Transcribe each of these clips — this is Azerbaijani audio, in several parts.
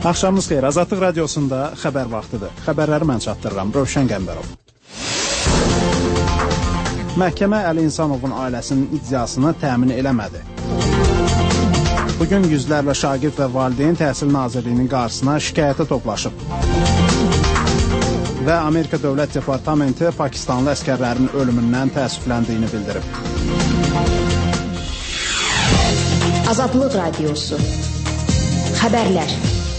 Axşamınız xeyir. Azadlıq radiosunda xəbər vaxtıdır. Xəbərləri mən çatdırıram. Rövşən Qəmbərov. Məhkəmə Əli İnsanovun ailəsinin iddiasını təmin eləmədi. Bugün yüzlərlə şagird və valideyn Təhsil Nazirliyinin qarşısına şikayətə toplaşıb. Və Amerika Dövlət Departamenti Pakistanlı əskərlərin ölümündən təəssüfləndiyini bildirib. Azadlıq radiosu. Xəbərlər.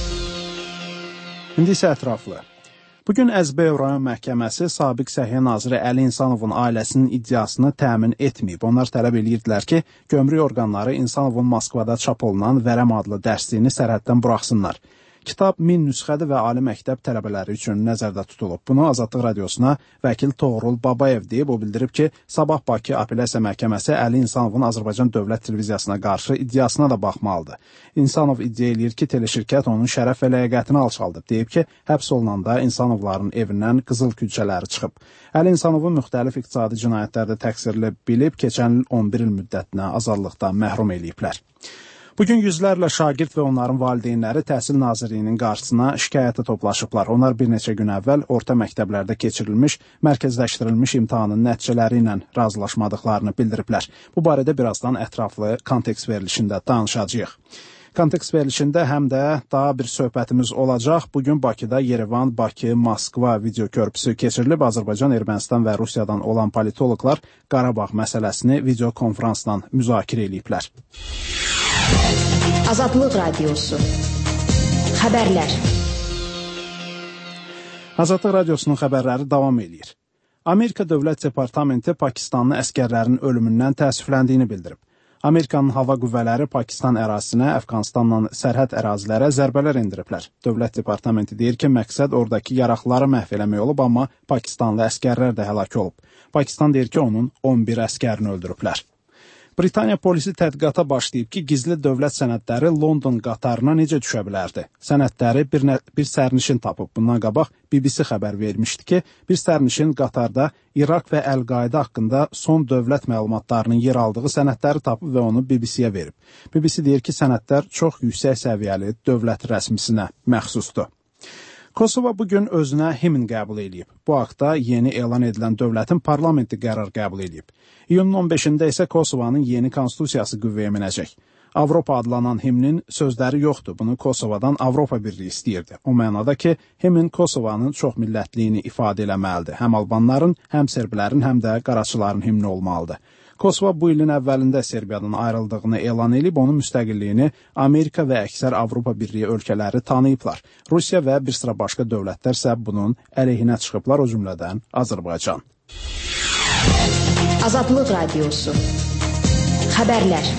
İndi isə ətraflı. Bugün SBO rayon məhkəməsi sabiq Səhiyyə naziri Əli İnsanovun ailəsinin iddiasını təmin etməyib. Onlar tələb edirdilər ki, gömrük orqanları İnsanovun Moskvada çap olunan Vərəm adlı dərsliyini sərhəddən buraxsınlar. Kitab 1000 nüsxədir və ali məktəb tələbələri üçün nəzərdə tutulub. Bunu Azadlıq radiosuna vəkil Toğrul Babayev deyib. O bildirib ki, sabah Bakı Apellyasiya Məhkəməsi Əli İnsanovun Azərbaycan Dövlət Televiziyasına qarşı iddiasına da baxmalıdır. İnsanov iddia edir ki, teleşirkət onun şərəf və ləyaqətini alçaldıb. Deyib ki, həbs olunanda İnsanovların evindən qızıl külçələri çıxıb. Əli İnsanovun müxtəlif iqtisadi cinayətlərdə təqsirli bilib, keçən il 11 il müddətinə azadlıqdan məhrum eləyiblər. Bugün yüzlərlə şagird və onların valideynləri Təhsil Nazirliyinin qarşısına şikayətə toplaşıblar. Onlar bir neçə gün əvvəl orta məktəblərdə keçirilmiş, mərkəzləşdirilmiş imtahanın nəticələri ilə razılaşmadıqlarını bildiriblər. Bu barədə birazdan ətraflı kontekst verilişində danışacağıq. Kontekst verilişində həm də daha bir söhbətimiz olacaq. Bugün Bakıda Yerevan, Bakı, Moskva video körpüsü keçirilib. Azərbaycan, Ermənistan və Rusiyadan olan politoloqlar Qarabağ məsələsini video konferansla müzakirə ediblər. Azadlıq radiosu. Xəbərlər. Azadlıq radiosunun xəbərləri davam edir. Amerika Dövlət Departamenti Pakistanlı əskərlərin ölümündən təəssüfləndiyini bildirib. Amerikanın hava qüvvələri Pakistan ərazisinə, Əfqanistanla sərhəd ərazilərə zərbələr endiriblər. Dövlət Departamenti deyir ki, məqsəd oradakı yaraqlıları məhv eləmək olub, amma Pakistanlı əskərlər də həlak olub. Pakistan deyir ki, onun 11 əskərini öldürüblər. Britaniya polisi tədqiqata başlayıb ki, gizli dövlət sənədləri London qatarına necə düşə bilərdi? Sənədləri bir sərnişin tapıb. Bundan qabaq BBC xəbər vermişdi ki, bir sərnişin qatarda İraq və Əl-Qaidə haqqında son dövlət məlumatlarının yer aldığı sənədləri tapıb və onu BBC-yə verib. BBC deyir ki, sənədlər çox yüksək səviyyəli dövlət rəsmisinə məxsusdur. Kosova bugün özünə himn qəbul edib. Bu haqda yeni elan edilən dövlətin parlamenti qərar qəbul edib. İyunun 15-də isə Kosovanın yeni konstitusiyası qüvvəyə minəcək. Avropa adlanan himnin sözləri yoxdur. Bunu Kosovadan Avropa Birliyi istəyirdi. O mənada ki, himn Kosovanın çoxmillətliyini ifadə eləməlidir. Həm albanların, həm serblərin, həm də qaraçıların himni olmalıdır. Kosova bu ilin əvvəlində Serbiyadan ayrıldığını elan edib, onun müstəqilliyini Amerika və əksər Avropa Birliyi ölkələri tanıyıblar. Rusiya və bir sıra başqa dövlətlər isə bunun əleyhinə çıxıblar, o cümlədən Azərbaycan. Azadlıq radiosu. Xəbərlər.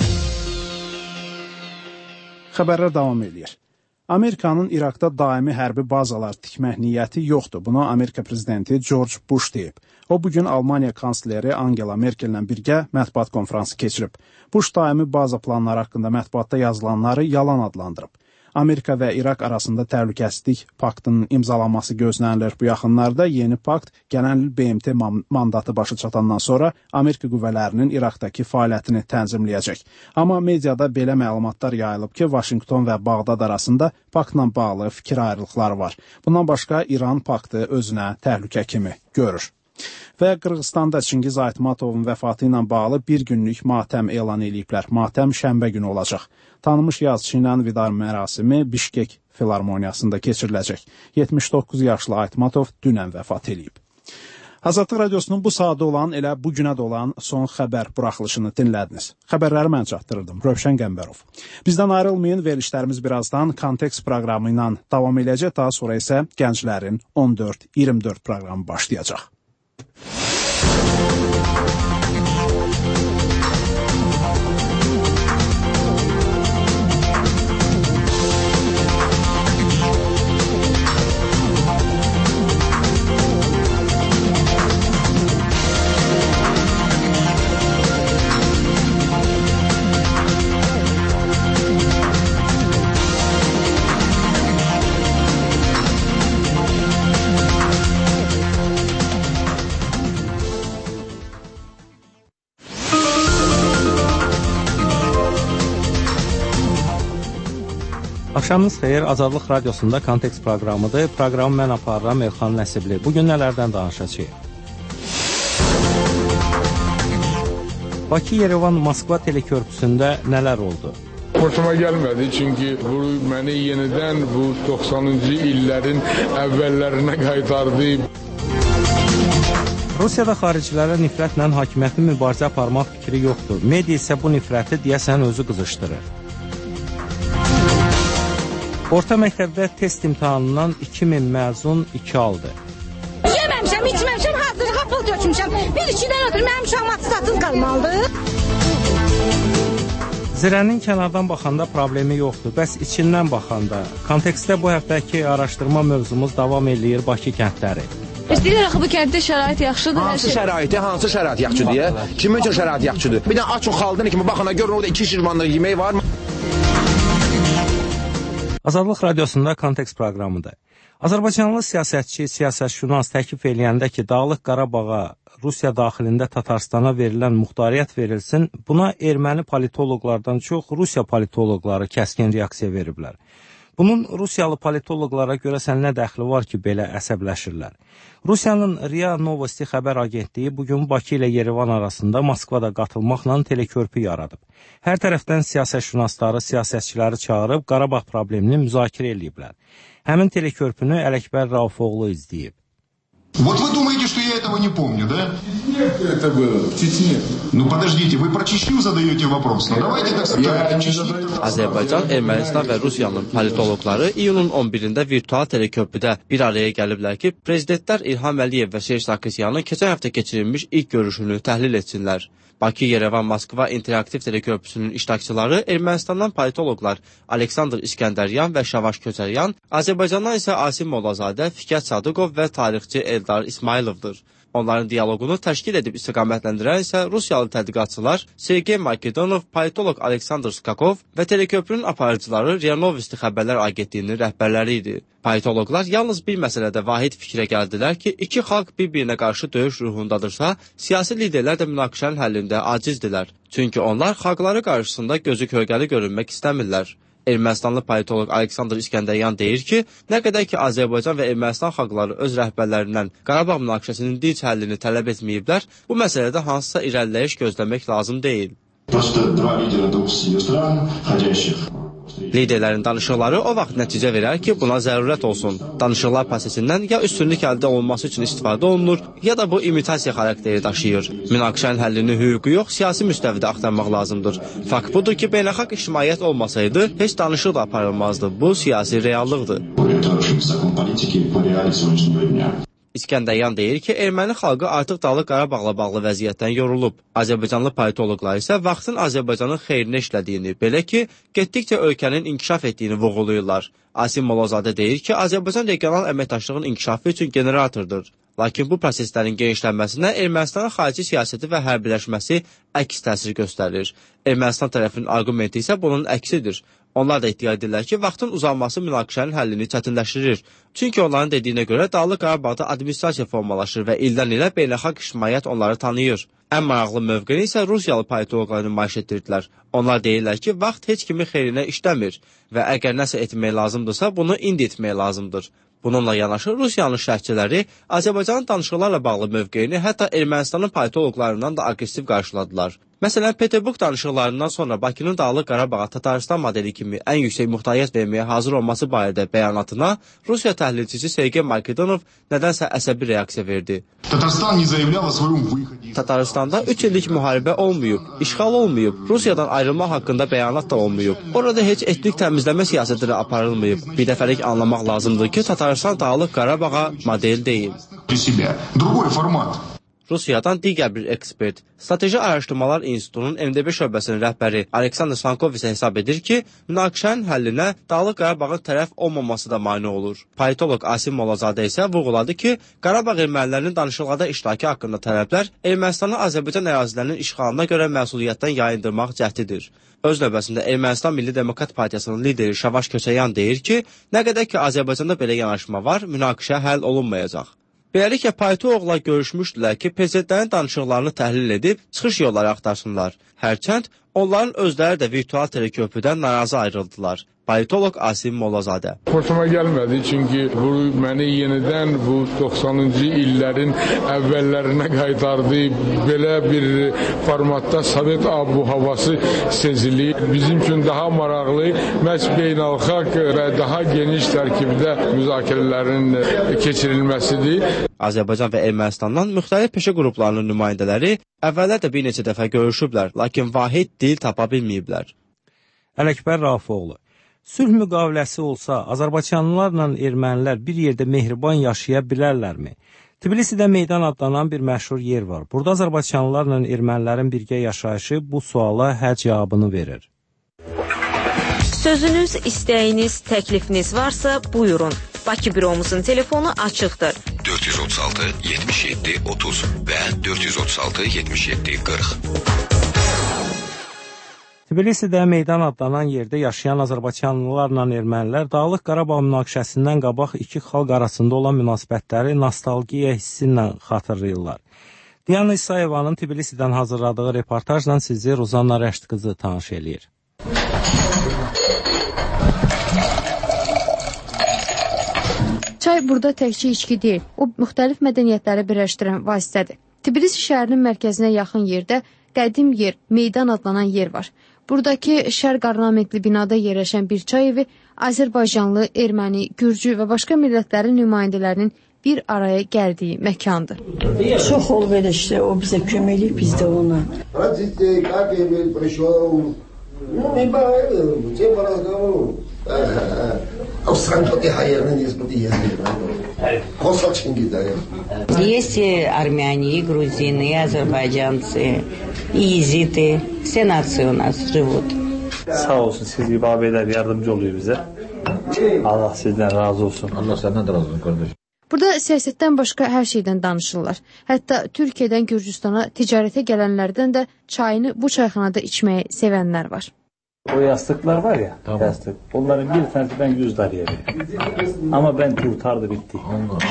Xəbərlər davam edir. Amerikanın İraqda daimi hərbi bazalar tikmək niyyəti yoxdur. Bunu Amerika prezidenti George Bush deyib. O, bugün Almaniya kansleri Angela Merkellə birgə mətbuat konferansı keçirib. Bush daimi baza planları haqqında mətbuatda yazılanları yalan adlandırıb. Amerika və İraq arasında təhlükəsizlik paktının imzalanması gözlənilir. Bu yaxınlarda yeni pakt gələn il BMT mandatı başa çatandan sonra Amerika qüvvələrinin İraqdakı fəaliyyətini tənzimləyəcək. Amma mediada belə məlumatlar yayılıb ki, Vaşinqton və Bağdad arasında paktla bağlı fikir ayrılıqları var. Bundan başqa İran paktı özünə təhlükə kimi görür. Və Qırğızstanda Çingiz Aytmatovun vəfatı ilə bağlı bir günlük matəm elan ediblər. Matəm şənbə günü olacaq. Tanınmış yazıçı ilə vida mərasimi Bişkek Filarmoniyasında keçiriləcək. 79 yaşlı Aytmatov dünən vəfat edib. Azadlıq radiosunun bu saatda olan, elə bu günə də olan son xəbər buraxılışını dinlədiniz. Xəbərləri mən çatdırırdım. Rövşən Qəmbərov. Bizdən ayrılmayın, verilişlərimiz birazdan kontekst proqramı ilə davam edəcək. Daha sonra isə gənclərin 14-24 proqramı başlayacaq. Axşamınız xeyir, Azadlıq Radiosunda Kontekst proqramıdır. Proqramı mən aparıram, Elxan Nəsibli. Bugün nələrdən danışacağıq? Bakı-Yerevan-Moskva telekörpüsündə nələr oldu? Xoşuma gəlmədi, çünki bu məni yenidən bu 90-cı illərin əvvəllərinə qaytardı. Rusiyada xaricilərə nifrətlə hakimiyyətin mübarizə aparmaq fikri yoxdur. Media isə bu nifrəti deyəsən özü qızışdırır. Orta məktəbdə test imtahanından 2000 məzun 2 aldı. Yeməmişəm, içməmişəm, hazırlığa pul dökmüşəm. Bir-ikidən ötürü mənim uşağım atestatsız qalmalıdır. Zirənin kənardan baxanda problemi yoxdur, bəs içindən baxanda. Kontekstdə bu həftəki araşdırma mövzumuz davam eləyir Bakı kəndləri. İstəyirlər axı bu kənddə şərait yaxşıdır. Hansı şərait yaxşıdır deyə? Kimin üçün şərait yaxşıdır? Bir də açın xalqın kimi baxana görün orada 2 şirmanlıq yemək var mı? Azadlıq Radiosunda Kontekst proqramıdır. Azərbaycanlı siyasətçi, siyasətşünas təklif eləyəndə ki, Dağlıq Qarabağa Rusiya daxilində Tatarstana verilən muxtariyyət verilsin, buna erməni politoloqlardan çox Rusiya politoloqları kəskin reaksiya veriblər. Bunun Rusiyalı politoloqlara görəsən nə dəxli var ki, belə əsəbləşirlər? Rusiyanın RIA Novosti xəbər agentliyi bugün Bakı ilə Yerevan arasında Moskvada qatılmaqla telekörpü yaradıb. Hər tərəfdən siyasətşünasları, siyasətçiləri çağırıb Qarabağ problemini müzakirə ediblər. Həmin telekörpünü Ələkbər Raufoğlu izləyib. Вот вы думаете, что я этого не помню, да? Это было в Чечне. Ну подождите, вы про Чечню задаете вопрос. Ну давайте так сказать. Azərbaycan, Ermənistan və Rusiyanın politoloqları iyunun 11-də virtual teleköprüdə bir araya gəliblər ki, prezidentlər İlham Əliyev və Serj Sarkisyanın keçən həftə keçirilmiş ilk görüşünü təhlil etsinlər. Bakı-Yerevan-Moskva interaktiv teleköprüsünün iştirakçıları Ermənistandan politoloqlar Aleksandr İskəndəryan və Şavaş Köçəryan, Azərbaycandan isə Asim Mollazadə, Fikət Sadıqov və tarixçi Eldar İsmayılovdur. Onların dialoqunu təşkil edib istiqamətləndirən isə Rusiyalı tədqiqatçılar Sergey Makedonov, politoloq Aleksandr Skakov və teleköprünün aparıcıları RIA Novosti xəbərlər agentliyinin rəhbərləri idi. Politoloqlar yalnız bir məsələdə vahid fikrə gəldilər ki, iki xalq bir-birinə qarşı döyüş ruhundadırsa, siyasi liderlər də münaqişənin həllində acizdirlər. Çünki onlar xalqları qarşısında gözü kölgəli görünmək istəmirlər. Ermənistanlı politoloq Aleksandr İskəndəryan deyir ki, nə qədər ki Azərbaycan və Ermənistan xalqları öz rəhbərlərindən Qarabağ münaqişəsinin dinc həllini tələb etməyiblər, bu məsələdə hansısa irəliləyiş gözləmək lazım deyil. Liderlərin danışıqları o vaxt nəticə verər ki, buna zərurət olsun. Danışıqlar prosesindən ya üstünlük əldə olunması üçün istifadə olunur, ya da bu imitasiya xarakteri daşıyır. Münaqişənin həllini hüquqi yox, siyasi müstəvidə axtarmaq lazımdır. Fakt budur ki, beynəlxalq ictimaiyyət olmasaydı, heç danışıq da aparılmazdı. Bu siyasi reallıqdır. İskəndəryan deyir ki, erməni xalqı artıq Dağlıq Qarabağla bağlı vəziyyətdən yorulub. Azərbaycanlı politoloqlar isə vaxtın Azərbaycanın xeyrinə işlədiyini, belə ki, getdikcə ölkənin inkişaf etdiyini vurğulayırlar. Asim Mollazadə deyir ki, Azərbaycan regional əməkdaşlığın inkişafı üçün generatordur. Lakin bu proseslərin genişlənməsinə Ermənistanın xarici siyasəti və hərbiləşməsi əks təsir göstərir. Ermənistan tərəfinin arqumenti isə bunun əksidir. Onlar da iddia edirlər ki, vaxtın uzanması münaqişənin həllini çətinləşdirir. Çünki onların dediyinə görə Dağlıq Qarabağda administrasiya formalaşır və ildən ilə beynəlxalq ictimaiyyət onları tanıyır. Ən maraqlı mövqeni isə Rusiyalı politoloqlar nümayiş etdirdilər. Onlar deyirlər ki, vaxt heç kimin xeyrinə işləmir və əgər nəsə etmək lazımdırsa, bunu indi etmək lazımdır. Bununla yanaşı Rusiyanın şərhçiləri Azərbaycanın danışıqlarla bağlı mövqeyini hətta Ermənistanın politoloqlarından da aqressiv qarşıladılar. Məsələn, Peterburq danışıqlarından sonra Bakının Dağlıq Qarabağa Tataristan modeli kimi ən yüksək muxtariyyət verməyə hazır olması barədə bəyanatına Rusiya təhlilçisi Sergey Makedonov nədənsə əsəbi reaksiya verdi. Tataristanda 3 illik müharibə olmayıb, işğal olmayıb, Rusiyadan ayrılma haqqında bəyanat da olmayıb. Orada heç etnik təmizləmə siyasəti də aparılmayıb. Bir dəfəlik anlamaq lazımdır ki, Tataristan Dağlıq Qarabağa model deyil. Rusiyadan digər bir ekspert, Strateji Araşdırmalar İnstitutunun MDB şöbəsinin rəhbəri Aleksandr Sankov isə hesab edir ki, münaqişənin həllinə Dağlıq Qarabağın tərəf olmaması da mane olur. Politoloq Asim Mollazadə isə vurğuladı ki, Qarabağ ermənilərinin danışıqlarda iştirakı haqqında tələblər Ermənistanı Azərbaycan ərazilərinin işğalına görə məsuliyyətdən yayındırmaq cəhdidir. Öz növbəsində Ermənistan Milli Demokrat Partiyasının lideri Şavaş Köçəryan deyir ki, nə qədər ki Azərbaycanda belə yanaşma var, münaqişə həll olunmayacaq. Beləliklə, politoloqlar görüşmüşdülər ki, prezidentlərin danışıqlarını təhlil edib, çıxış yolları axtarsınlar. Hərçənd, onların özləri də virtual teleköprüdən narazı ayrıldılar. Politoloq Asim Mollazadə. Xoşuma gəlmədi, çünki bu məni yenidən bu 90-cı illərin əvvəllərinə qaytardı. Belə bir formatda Sovet abu-havası sezilir. Bizim üçün daha maraqlı, məhz beynəlxalq və daha geniş tərkibdə müzakirələrin keçirilməsidir. Azərbaycan və Ermənistandan müxtəlif peşə qruplarının nümayəndələri əvvəllər də bir neçə dəfə görüşüblər, lakin vahid dil tapa bilməyiblər. Ələkbər Rafiqoğlu. Sülh müqaviləsi olsa, Azərbaycanlılarla ermənilər bir yerdə mehriban yaşaya bilərlərmi? Tbilisidə meydan adlanan bir məşhur yer var. Burada Azərbaycanlılarla ermənilərin birgə yaşayışı bu suala hə cavabını verir. Sözünüz, istəyiniz, təklifiniz varsa buyurun. Bakı büromuzun telefonu açıqdır. 436 77 30 və 436 77 40. Tbilisidə meydan adlanan yerdə yaşayan Azərbaycanlılarla ermənilər Dağlıq Qarabağ münaqişəsindən qabaq iki xalq arasında olan münasibətləri nostalgiya hissi ilə xatırlayırlar. Diana İsayevanın Tbilisidən hazırladığı reportajla sizi Ruzanna Rəşd qızı tanış eləyir. Çay burada təkcə içki deyil, o müxtəlif mədəniyyətləri birləşdirən vasitədir. Tbilisi şəhərinin mərkəzinə yaxın yerdə qədim yer, meydan adlanan yer var. Buradakı şərq ornamentli binada yerləşən bir çay evi Azərbaycanlı, erməni, gürcü və başqa millətlərin nümayəndələrinin bir araya gəldiyi məkandır. Çox olub elə işte, o bizə kömək eləyib, biz də ona. Есть армяне, и грузины, и азербайджанцы, и езиты. Все нации у нас живут. Sağ olsun, siz gibi abiler yardımcı oluyor bize. Allah sizden razı olsun. Allah senden de razı olsun kardeşim. Burada siyasətdən başqa hər şeydən danışırlar. Hətta Türkiyədən Gürcüstana ticarətə gələnlərdən də çayını bu çayxanada içməyi sevənlər var. O yastıklar var ya, tamam. Yastık. Onların bir tanesi ben 100 liraya verdim. Ama ben kurtardı bitti.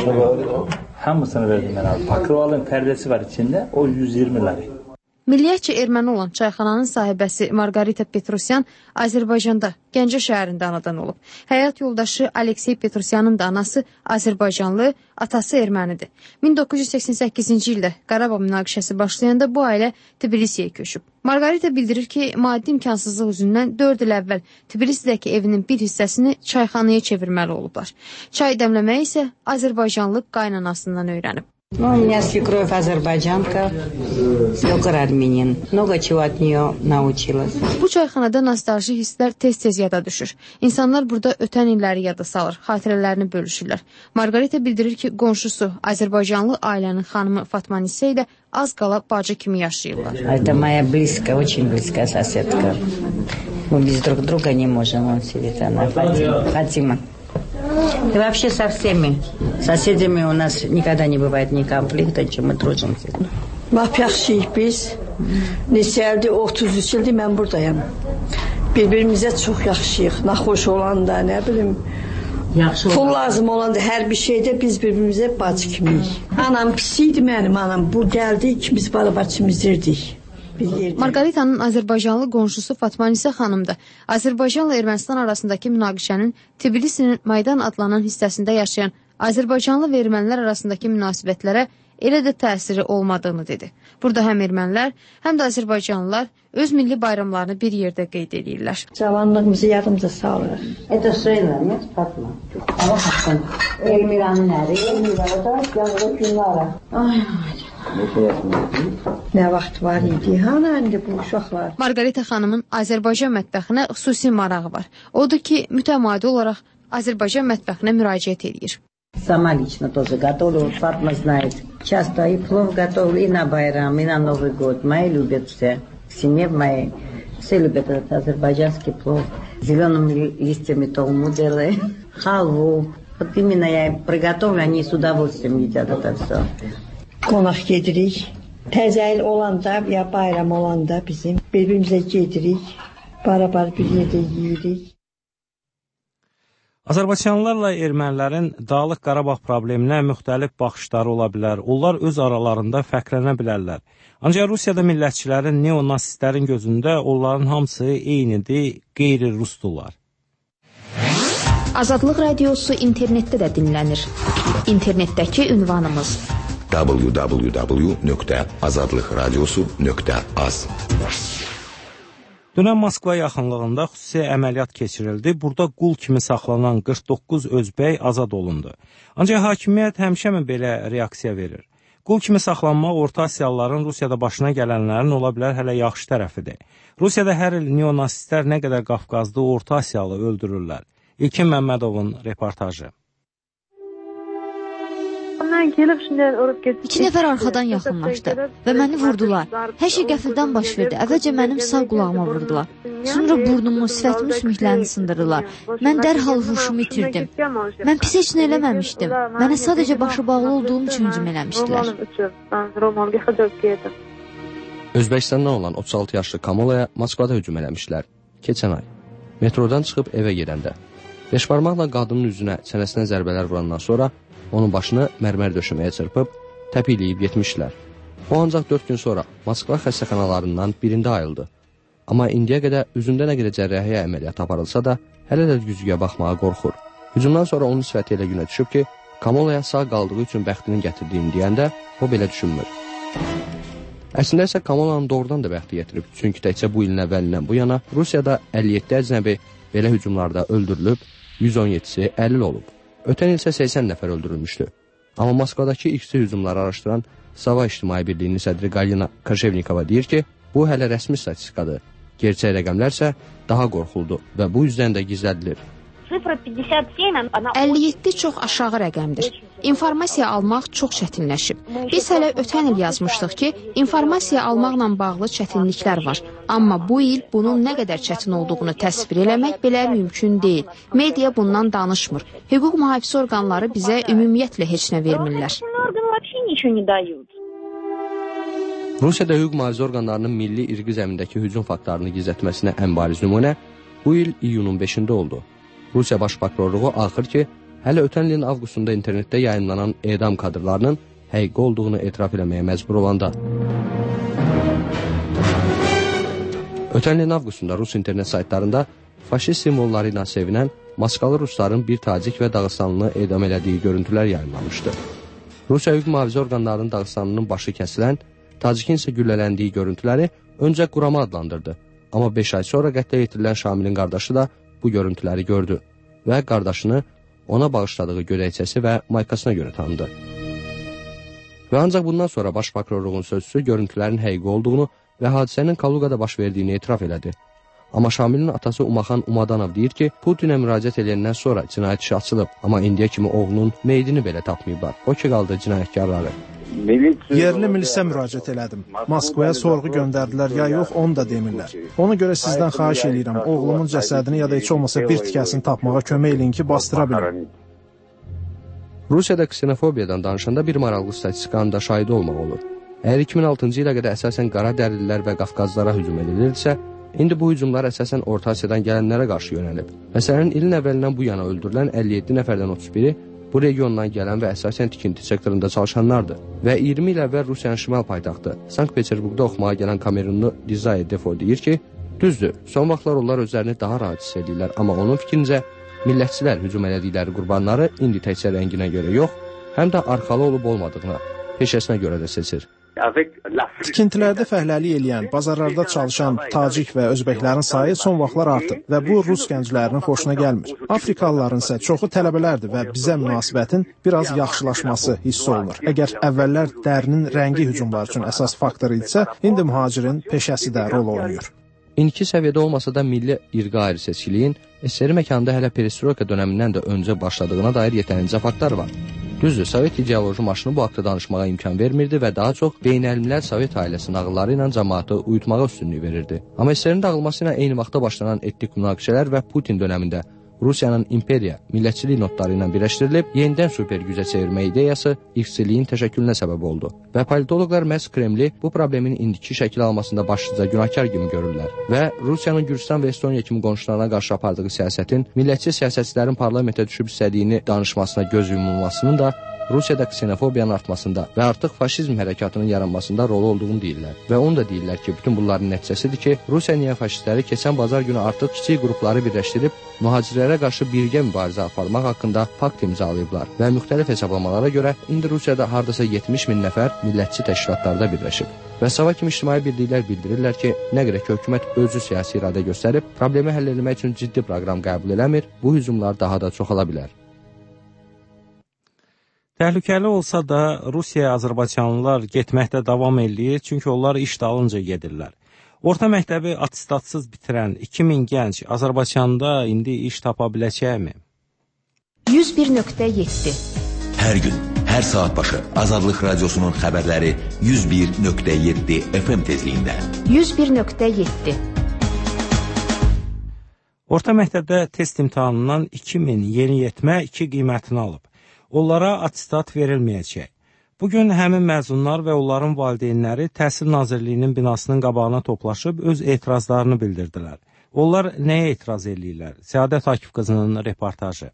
Hamısını verdim ben abi. Pakrovalın perdesi var içinde, o 120 lira. Milliyyətcə erməni olan çayxananın sahibəsi Margarita Petrosyan Azərbaycanda, Gəncə şəhərində anadan olub. Həyat yoldaşı Aleksey Petrosyanın da anası Azərbaycanlı, atası ermənidir. 1988-ci ildə Qarabağ münaqişəsi başlayanda bu ailə Tbilisiyə köçüb. Margarita bildirir ki, maddi imkansızlıq üzündən 4 il əvvəl Tbilisidəki evinin bir hissəsini çayxanaya çevirməli olublar. Çay dəmləməyi isə Azərbaycanlı qaynanasından öyrənib. Ну, у меня свекровь азербайджанка, свекор армянин. Много чего от нее научилась. Bu çayxanada nostalji hisslər tez-tez yada düşür. İnsanlar burada ötən illəri yada salır, xatirələrini bölüşürlər. Margarita bildirir ki, qonşusu Azərbaycanlı ailənin xanımı Fatma Nisə ilə az qala bacı kimi yaşayırlar. Это моя близкая, очень близкая соседка. Мы без друг друга не можем, он сидит, она Фатима. И вообще со всеми соседями у нас никогда не бывает ни конфликта, чем мы дружимся. Lap yaxşıyıq biz. Neçə ildir, 33 ildir mən buradayım. Bir-birimizə çox yaxşıyıq. Naxoş olanda, nə bilim, pul lazım olanda hər bir şeydə biz bir-birimizə bacı kimiyik. Anam pis idi mənim anam. Bu gəldi, ikimiz bala-bacımızdirdik. Margarita'nın Azərbaycanlı qonşusu Fatma Nisə xanım da Azərbaycanla Ermənistan arasındakı münaqişənin Tbilisinin Maydan adlanan hissəsində yaşayan Azərbaycanlı və ermənilər arasındakı münasibətlərə elə də təsiri olmadığını dedi. Burada həm ermənilər, həm də Azərbaycanlılar öz milli bayramlarını bir yerdə qeyd edirlər. Cavanlığımızı yadımıza salırıq. Это Шейла, нет, Фатма? Allah haqqın. Elmiranın əri, Elmirada da yazılı günlərə. Ay, nə vaxt var idi, hana indi bu uşaqlar? Margarita xanımın Azərbaycan mətbəxinə xüsusi marağı var. Odur ki, mütəmadi olaraq Azərbaycan mətbəxinə müraciət edir. Сама лично тоже готовлю, Фатма знает. Часто и плов готовлю, и на Байрам, и на Новый год. Мои любят все. В семье моей все любят этот азербайджанский плов. Зелеными листьями толму делаю, халву. Вот именно я приготовлю, они с удовольствием едят это все. Qonaq gedirik. Təzə il olanda, ya bayram olanda bizim bir-birimizə gedirik. Barabar bir yerdə yeyirik. Azərbaycanlılarla ermənilərin Dağlıq Qarabağ probleminə müxtəlif baxışları ola bilər. Onlar öz aralarında fərqlənə bilərlər. Ancaq Rusiyada millətçilərin, neonasistlərin gözündə onların hamısı eynidir, qeyri-rusdular. Azadlıq Radiosu internetdə də dinlənir. İnternetdəki ünvanımız www.azadlıqradiosu.az. Dünən Moskva yaxınlığında xüsusi əməliyyat keçirildi. Burada qul kimi saxlanan 49 özbək azad olundu. Ancaq hakimiyyət həmişə belə reaksiya verir. Qul kimi saxlanmaq Orta Asiyalıların Rusiyada başına gələnlərin ola bilər hələ yaxşı tərəfidir. Rusiyada hər il neonasistlər nə qədər Qafqazlı Orta Asiyalı öldürürlər. İlkin Məmmədovun reportajı. 2 nəfər arxadan yaxınlaşdı və məni vurdular. Hər şey qəfildən baş verdi. Əvvəlcə mənim sağ qulağıma vurdular. Sonra burnumu, sifətimi, sümüklərini sındırdılar. Mən dərhal huşumu itirdim. Mən pis heç nə eləməmişdim. Mənə sadəcə başı bağlı olduğum üçün hücum eləmişdilər. Özbəkistandan olan 36 yaşlı Kamolaya Moskvada hücum eləmişlər. Keçən ay. Metrodan çıxıb evə gedəndə. Beşbarmaqla qadının üzünə, çənəsinə zərbələr vurandan sonra onun başını mərmər döşəməyə çırpıb, təpikləyib getmişlər. O ancaq 4 gün sonra Moskva xəstəxanalarından birində ayıldı. Amma indiyə qədər üzündə nə qədər cərrahiyyə əməliyyat aparılsa da, hələ də güzgüyə baxmağa qorxur. Hücumdan sonra onun sifəti elə günə düşüb ki, Kamolaya sağ qaldığı üçün bəxtinin gətirdiyini deyəndə o belə düşünmür. Əslində isə Kamolanın doğrudan da bəxti gətirib, çünki təkcə bu ilin əvvəlindən bu yana Rusiyada 57 əcnəbi belə hücumlarda öldürülüb, 117-si əlil olub. Ötən il isə 80 nəfər öldürülmüşdü. Amma Moskvadakı ilk hücumları araşdıran Sava İctimai Birliyinin sədri Galina Kaşevnikova deyir ki, bu hələ rəsmi statistikadır. Gerçək rəqəmlər isə daha qorxuludur və bu yüzdən də gizlədilir. 57 çox aşağı rəqəmdir. İnformasiya almaq çox çətinləşib. Biz hələ ötən il yazmışdıq ki, informasiya almaqla bağlı çətinliklər var. Amma bu il bunun nə qədər çətin olduğunu təsvir eləmək belə mümkün deyil. Media bundan danışmır. Hüquq mühafizə orqanları bizə ümumiyyətlə heç nə vermirlər. Rusiyada hüquq mühafizə orqanlarının milli irqi zəmindəki hücum faktlarını gizlətməsinə ən bariz nümunə bu il iyunun 5-də oldu. Rusiya Baş Prokurorluğu axır ki, hələ ötən ilin avqustunda internetdə yayınlanan edam kadrlarının həqiqi olduğunu etiraf eləməyə məcbur olanda. Ötən ilin avqustunda Rus internet saytlarında faşist simvolları ilə sevinən Moskvalı rusların bir tacik və Dağıstanlını edam elədiyi görüntülər yayınlanmışdı. Rusiya hüquq mühafizə orqanlarının Dağıstanlının başı kəsilən, tacikin isə güllələndiyi görüntüləri öncə Qurama adlandırdı. Amma 5 ay sonra qətlə yetirilən Şamilin qardaşı da bu görüntüləri gördü və qardaşını ona bağışladığı gödəkçəsi və maykasına görə tanıdı. Və ancaq bundan sonra Baş Prokurorluğun sözçüsü görüntülərin həqiqi olduğunu və hadisənin Kalugada baş verdiyini etiraf elədi. Amma Şamilin atası Umaxan Umadanov deyir ki, Putinə müraciət edəndən sonra cinayət işi açılıb, amma indiyə kimi oğlunun meydini belə tapmayıblar. O ki qaldı cinayətkarları. Yerli milisə müraciət elədim. Moskvaya sorğu göndərdilər ya yox, onu da demirlər. Ona görə sizdən xahiş edirəm, oğlumun cəsədini ya da heç olmasa bir tikəsini tapmağa kömək eləyin ki, bastıra bilim. Rusiyada ksenofobiyadan danışanda bir maraqlı statistikanın da şahidi olmaq olur. Əgər 2006-cı ilə qədər əsasən qara dərlilər və Qafqazlara hücum edilirsə, indi bu hücumlar əsasən Orta Asiyadan gələnlərə qarşı yönəlib. Məsələn, ilin əvvəlindən bu yana öldürülən 57 nəfərdən 31-i bu regiondan gələn və əsasən tikinti sektorunda çalışanlardır. Və 20 il əvvəl Rusiyanın şimal paytaxtı Sankt-Peterburqda oxumağa gələn Kamerunlu Dizaye Defo deyir ki, düzdür, son vaxtlar onlar özlərini daha rahat hiss edirlər, amma onun fikrincə millətçilər hücum elədikləri qurbanları indi təkcə rənginə görə yox, həm də arxalı olub olmadığına, peşəsinə görə də seçir. Tikintilərdə fəhləlik eləyən, bazarlarda çalışan tacik və özbəklərin sayı son vaxtlar artıb və bu Rus gənclərinin xoşuna gəlmir. Afrikalıların isə çoxu tələbələrdir və bizə münasibətin biraz yaxşılaşması hiss olunur. Əgər əvvəllər dərinin rəngi hücumlar üçün əsas faktor idisə, indi mühacirin peşəsi də rol oynayır. İndiki səviyyədə olmasa da milli irqi ayrı-seçkiliyin SSR məkanında hələ perestroika dönəmindən də öncə başladığına dair yetərincə faktlar var. Düzdür, Sovet ideoloji maşını bu haqda danışmağa imkan vermirdi və daha çox beynəlmiləl Sovet ailəsi nağılları ilə cəmaatı uyutmağa üstünlük verirdi. Amma SSR-in dağılması ilə eyni vaxtda başlanan etnik münaqişələr və Putin dönəmində Rusiyanın imperiya, millətçilik notları ilə birləşdirilib, yenidən super gücə çevirmə ideyası irqçiliyin təşəkkülünə səbəb oldu. Və politoloqlar məhz Kremli bu problemin indiki şəkil almasında başlıca günahkar kimi görürlər. Və Rusiyanın Gürcistan və Estoniya kimi qonşularına qarşı apardığı siyasətin millətçi siyasətçilərin parlamentə düşüb istədiyini danışmasına göz yumulmasının da Rusiyada ksenofobiyanın artmasında və artıq faşizm hərəkatının yaranmasında rolu olduğunu deyirlər. Və onu da deyirlər ki, bütün bunların nəticəsidir ki, Rusiya neofaşistləri keçən bazar günü artıq kiçik qrupları birləşdirib mühacirlərə qarşı birgə mübarizə aparmaq haqqında pakt imzalayıblar və müxtəlif hesablamalara görə indi Rusiyada hardasa 70 min nəfər millətçi təşkilatlarda birləşib. Və Sava kimi ictimai birliklər bildirirlər ki, nə qədər ki, hökumət özü siyasi iradə göstərib, problemi həll etmək üçün ciddi proqram qəbul eləmir, bu hücumlar daha da çoxala bilər. Təhlükəli olsa da Rusiyaya azərbaycanlılar getməkdə davam eləyir, çünki onlar iş dalınca gedirlər. Orta məktəbi attestatsız bitirən 2000 gənc Azərbaycanda indi iş tapa biləcəkmi? 101.7 Hər gün, hər saat başı Azadlıq Radiosunun xəbərləri 101.7 FM tezliyində. 101.7 Orta məktəbdə test imtahanından 2000 yeniyetmə 2 qiymətini alıb. Onlara attestat verilməyəcək. Bugün həmin məzunlar və onların valideynləri Təhsil Nazirliyinin binasının qabağına toplaşıb öz etirazlarını bildirdilər. Onlar nəyə etiraz edirlər? Səadət Akif qızının reportajı.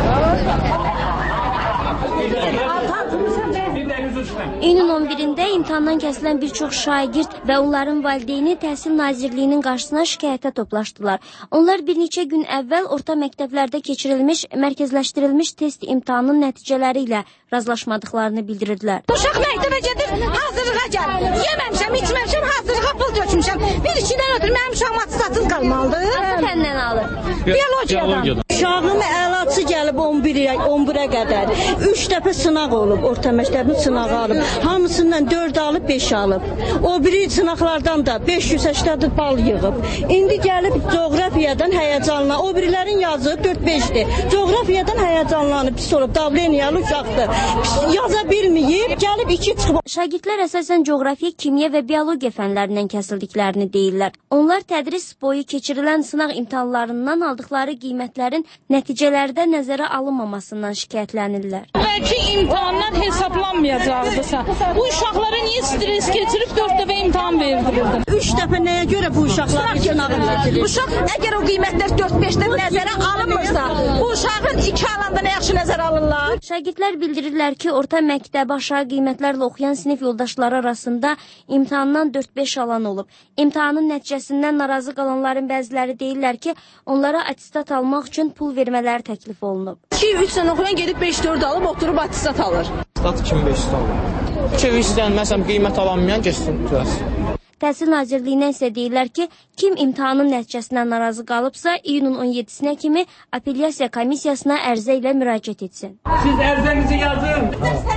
İyunun 11-də imtahandan kəsilən bir çox şagird və onların valideyni Təhsil Nazirliyinin qarşısına şikayətə toplaşdılar. Onlar bir neçə gün əvvəl orta məktəblərdə keçirilmiş mərkəzləşdirilmiş test imtahanının nəticələri ilə razılaşmadıqlarını bildirdilər. Uşaq məktəbə gedir, hazırlığa gəlir. Yeməmişəm, içməmişəm, hazırlığa pul dökmüşəm. Bir ikidən ötürü mənim uşağım atestatsız qalmalıdır. Hansı fəndən alır? Biologiyadan. Uşağım əlaçı gəlib 11-ə qədər. 3 dəfə sınaq olub, orta məktəbin sınağı alıb. Hamısından 4 alıb, 5 alıb. O biri sınaqlardan da 580 bal yığıb. İndi gəlib coğrafiyadan həyəcanla, o birilərin yazığı 4-5'dir. Coğrafiyadan həyəcanlanıb, pis olub, davleniyalı uşaqdır. Yaza bilməyib, gəlib 2 çıxıb. Şagirdlər əsasən coğrafiya, kimya və biologiya fənlərindən kəsildiklərini deyirlər. Onlar tədris boyu keçirilən sınaq imtahanlarından aldıqları qiymətlərin nəticələrdə nəzərə alınmamasından şikayətlənirlər. Bəlkə imtahanlar hesablanmayacaqdırsa, bu uşaqlara niyə stres keçirib 4 dəfə imtahan verdirildi? 3 dəfə nəyə görə bu uşaqlar sınağını keçirir? Uşaq əgər o qiymətlər 4-5-də nəzərə alınmırsa, bu uşağın 2 alanda nə yaxşı nəzərə alırlar? Şagirdlər bildirirlər ki, orta məktəb aşağı qiymətlərlə oxuyan sinif yoldaşları arasında imtahandan 4-5 alan olub. İmtahanın nəticəsindən narazı qalanların bəziləri deyirlər ki, onlara attestat almaq üçün pul vermələri təklif olunub. 2-3 sənə oxuyan gedib 5-4 alıb oturub attestat alır. Attestat 2500 alır. 2-3-dən məsələn qiymət alanmayan geçsin. Təhsil Nazirliyindən isə deyirlər ki, kim imtahanın nəticəsindən narazı qalıbsa, iyunun 17-sinə kimi apellyasiya komissiyasına ərizə ilə müraciət etsin. Siz ərizənizi yazın.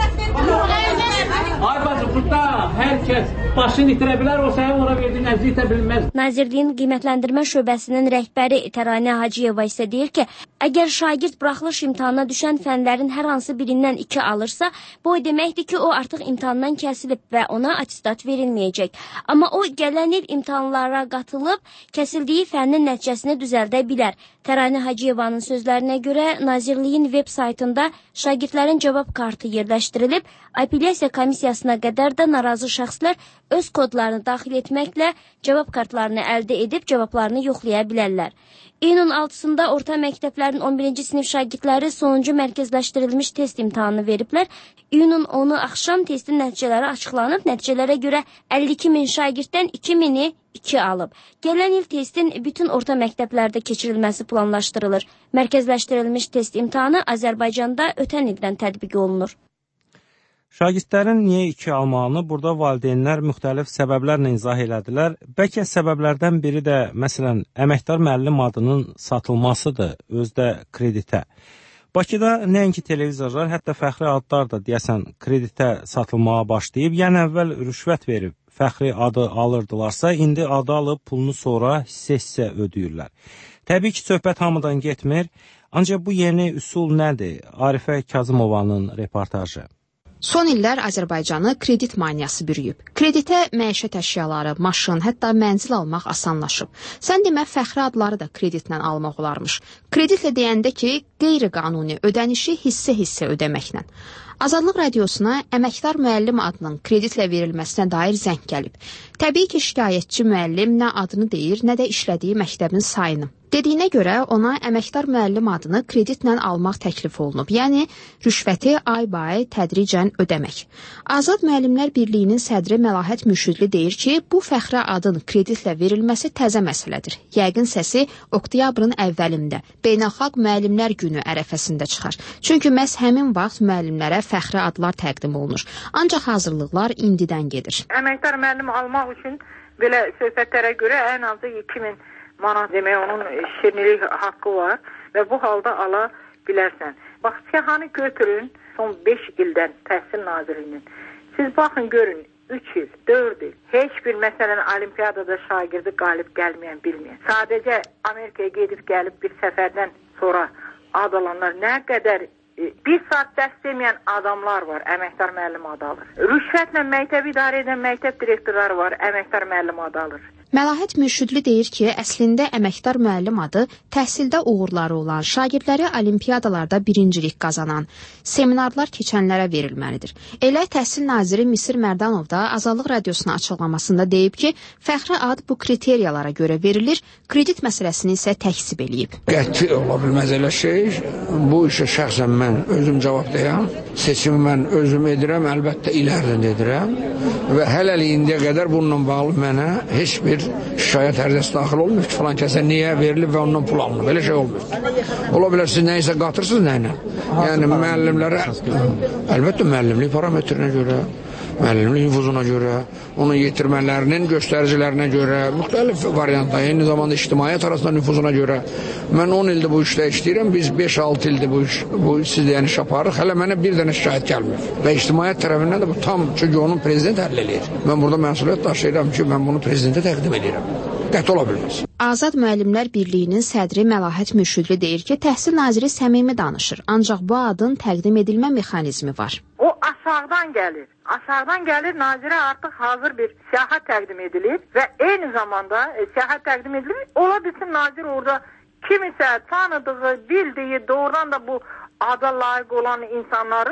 Ay bacı, burada hər kəs başını itirə bilər, o sənin ona verdiyin ərizə itə bilməz. Nazirliyin qiymətləndirmə şöbəsinin rəhbəri Təranə Hacıyeva isə deyir ki, əgər şagird buraxılış imtahanına düşən fənlərin hər hansı birindən 2 alırsa, bu deməkdir ki, o artıq imtahandan kəsilib və ona attestat verilməyəcək. Amma o gələn il imtahanlara qatılıb, kəsildiyi fənnin nəticəsini düzəldə bilər. Təranə Hacıyevanın sözlərinə görə Nazirliyin veb saytında şagirdlərin cavab kartı yerləşdirilib, apellyasiya komissiyasına qədər də narazı şəxslər öz kodlarını daxil etməklə cavab kartlarını əldə edib cavablarını yoxlaya bilərlər. İyunun 6-sında orta məktəblərin 11-ci sinif şagirdləri sonuncu mərkəzləşdirilmiş test imtahanını veriblər. İyunun 10-u axşam testin nəticələri açıqlanıb. Nəticələrə görə 52 min şagirddən 2000-i 2 alıb. Gələn il testin bütün orta məktəblərdə keçirilməsi planlaşdırılır. Mərkəzləşdirilmiş test imtahanı Azərbaycanda ötən ildən tətbiq olunur. Şagirdlərin niyə 2 almağını burada valideynlər müxtəlif səbəblərlə izah elədilər. Bəlkə səbəblərdən biri də, məsələn, əməkdar müəllim adının satılmasıdır, özdə kreditə. Bakıda nəinki televizorlar, hətta fəxri adlar da deyəsən kreditə satılmağa başlayıb. Yəni əvvəl rüşvət verib fəxri adı alırdılarsa, indi adı alıb pulunu sonra hissə-hissə ödəyirlər. Təbii ki, söhbət hamıdan getmir, ancaq bu yeni üsul nədir? Arifə Kazımovanın reportajı. Son illər Azərbaycanı kredit maniyası bürüyüb. Kreditə məişət əşyaları, maşın, hətta mənzil almaq asanlaşıb. Sən demə, fəxri adları da kreditlə almaq olarmış. Kreditlə deyəndə ki, qeyri-qanuni ödənişi hissə-hissə ödəməklə. Azadlıq Radiosuna əməkdar müəllim adının kreditlə verilməsinə dair zəng gəlib. Təbii ki, şikayətçi müəllim nə adını deyir, nə də işlədiyi məktəbin sayını. Dediyinə görə ona əməkdar müəllim adını kreditlə almaq təklif olunub, yəni rüşvəti ay-bay tədricən ödəmək. Azad Müəllimlər Birliyinin sədri Məlahət Mürşidli deyir ki, bu fəxri adın kreditlə verilməsi təzə məsələdir. Yəqin səsi oktyabrın əvvəlində Beynəlxalq Müəllimlər Günü ərəfəsində çıxar. Çünki məhz həmin vaxt müəllimlərə fəxri adlar təqdim olunur. Ancaq hazırlıqlar indidən gedir. Əməkdar müəllim almaq üçün belə söhbətlərə görə ən azı 2000 manat demək onun şirinlik haqqı var və bu halda ala bilərsən. Bax, siyahanı götürün son 5 ildən Təhsil Nazirliyinin. Siz baxın, görün, 3 il, 4 il, heç bir məsələn olimpiyadada şagirdi qalib gəlməyən, bilməyən. Sadəcə Amerikaya gedib gəlib bir səfərdən sonra ad alanlar nə qədər bir saat dərs deməyən adamlar var, əməkdar müəllim adı alır. Rüşvətlə məktəb idarə edən məktəb direktorları var, əməkdar müəllim adı alır. Məlahət Mürşidli deyir ki, əslində əməkdar müəllim adı təhsildə uğurları olan, şagirdləri olimpiyadalarda birincilik qazanan, seminarlar keçənlərə verilməlidir. Elə Təhsil naziri Misir Mərdanov da Azadlıq Radiosuna açıqlamasında deyib ki, fəxri ad bu kriteriyalara görə verilir, kredit məsələsini isə təksib eləyib. Qəti ola bilməz elə şey, bu işə şəxsən mən özüm cavabdayam, seçimi mən özüm edirəm, əlbəttə ilərdən edirəm və hələlik indiyə qədər bununla bağlı mənə heç bir şikayət ərizəsi daxil olmuyor ki, falan kəsə niyə verilib və ondan pul alınıb. Belə şey olmuyor. Ola bilər siz nəyisə qatırsınız nəylə? Yəni müəllimlərə, əlbəttə müəllimlik parametrinə görə, müəllimlik nüfuzuna görə, onun yetirmələrinin göstəricilərinə görə, müxtəlif variantda, eyni zamanda ictimaiyyət arasında nüfuzuna görə. Mən 10 ildir bu işdə işləyirəm, biz 5-6 ildir bu siz deyən iş aparırıq, hələ mənə bir dənə şikayət gəlmir. Və ictimaiyyət tərəfindən də bu tam, çünki onun prezident həll eləyir. Mən burada məsuliyyət daşıyıram ki, mən bunu prezidentə təqdim edirəm. Qəti ola bilməz. Azad Müəllimlər Birliyinin sədri Məlahət Mürşidli deyir ki, Təhsil naziri səmimi danışır, ancaq bu adın təqdim edilmə mexanizmi var. O aşağıdan gəlir. Aşağıdan gəlir, nazirə artıq hazır bir siyahət təqdim edilir və eyni zamanda siyahət təqdim edilir. Ola bilsin nazir orada kimisə tanıdığı, bildiyi, doğrudan da bu ada layiq olan insanları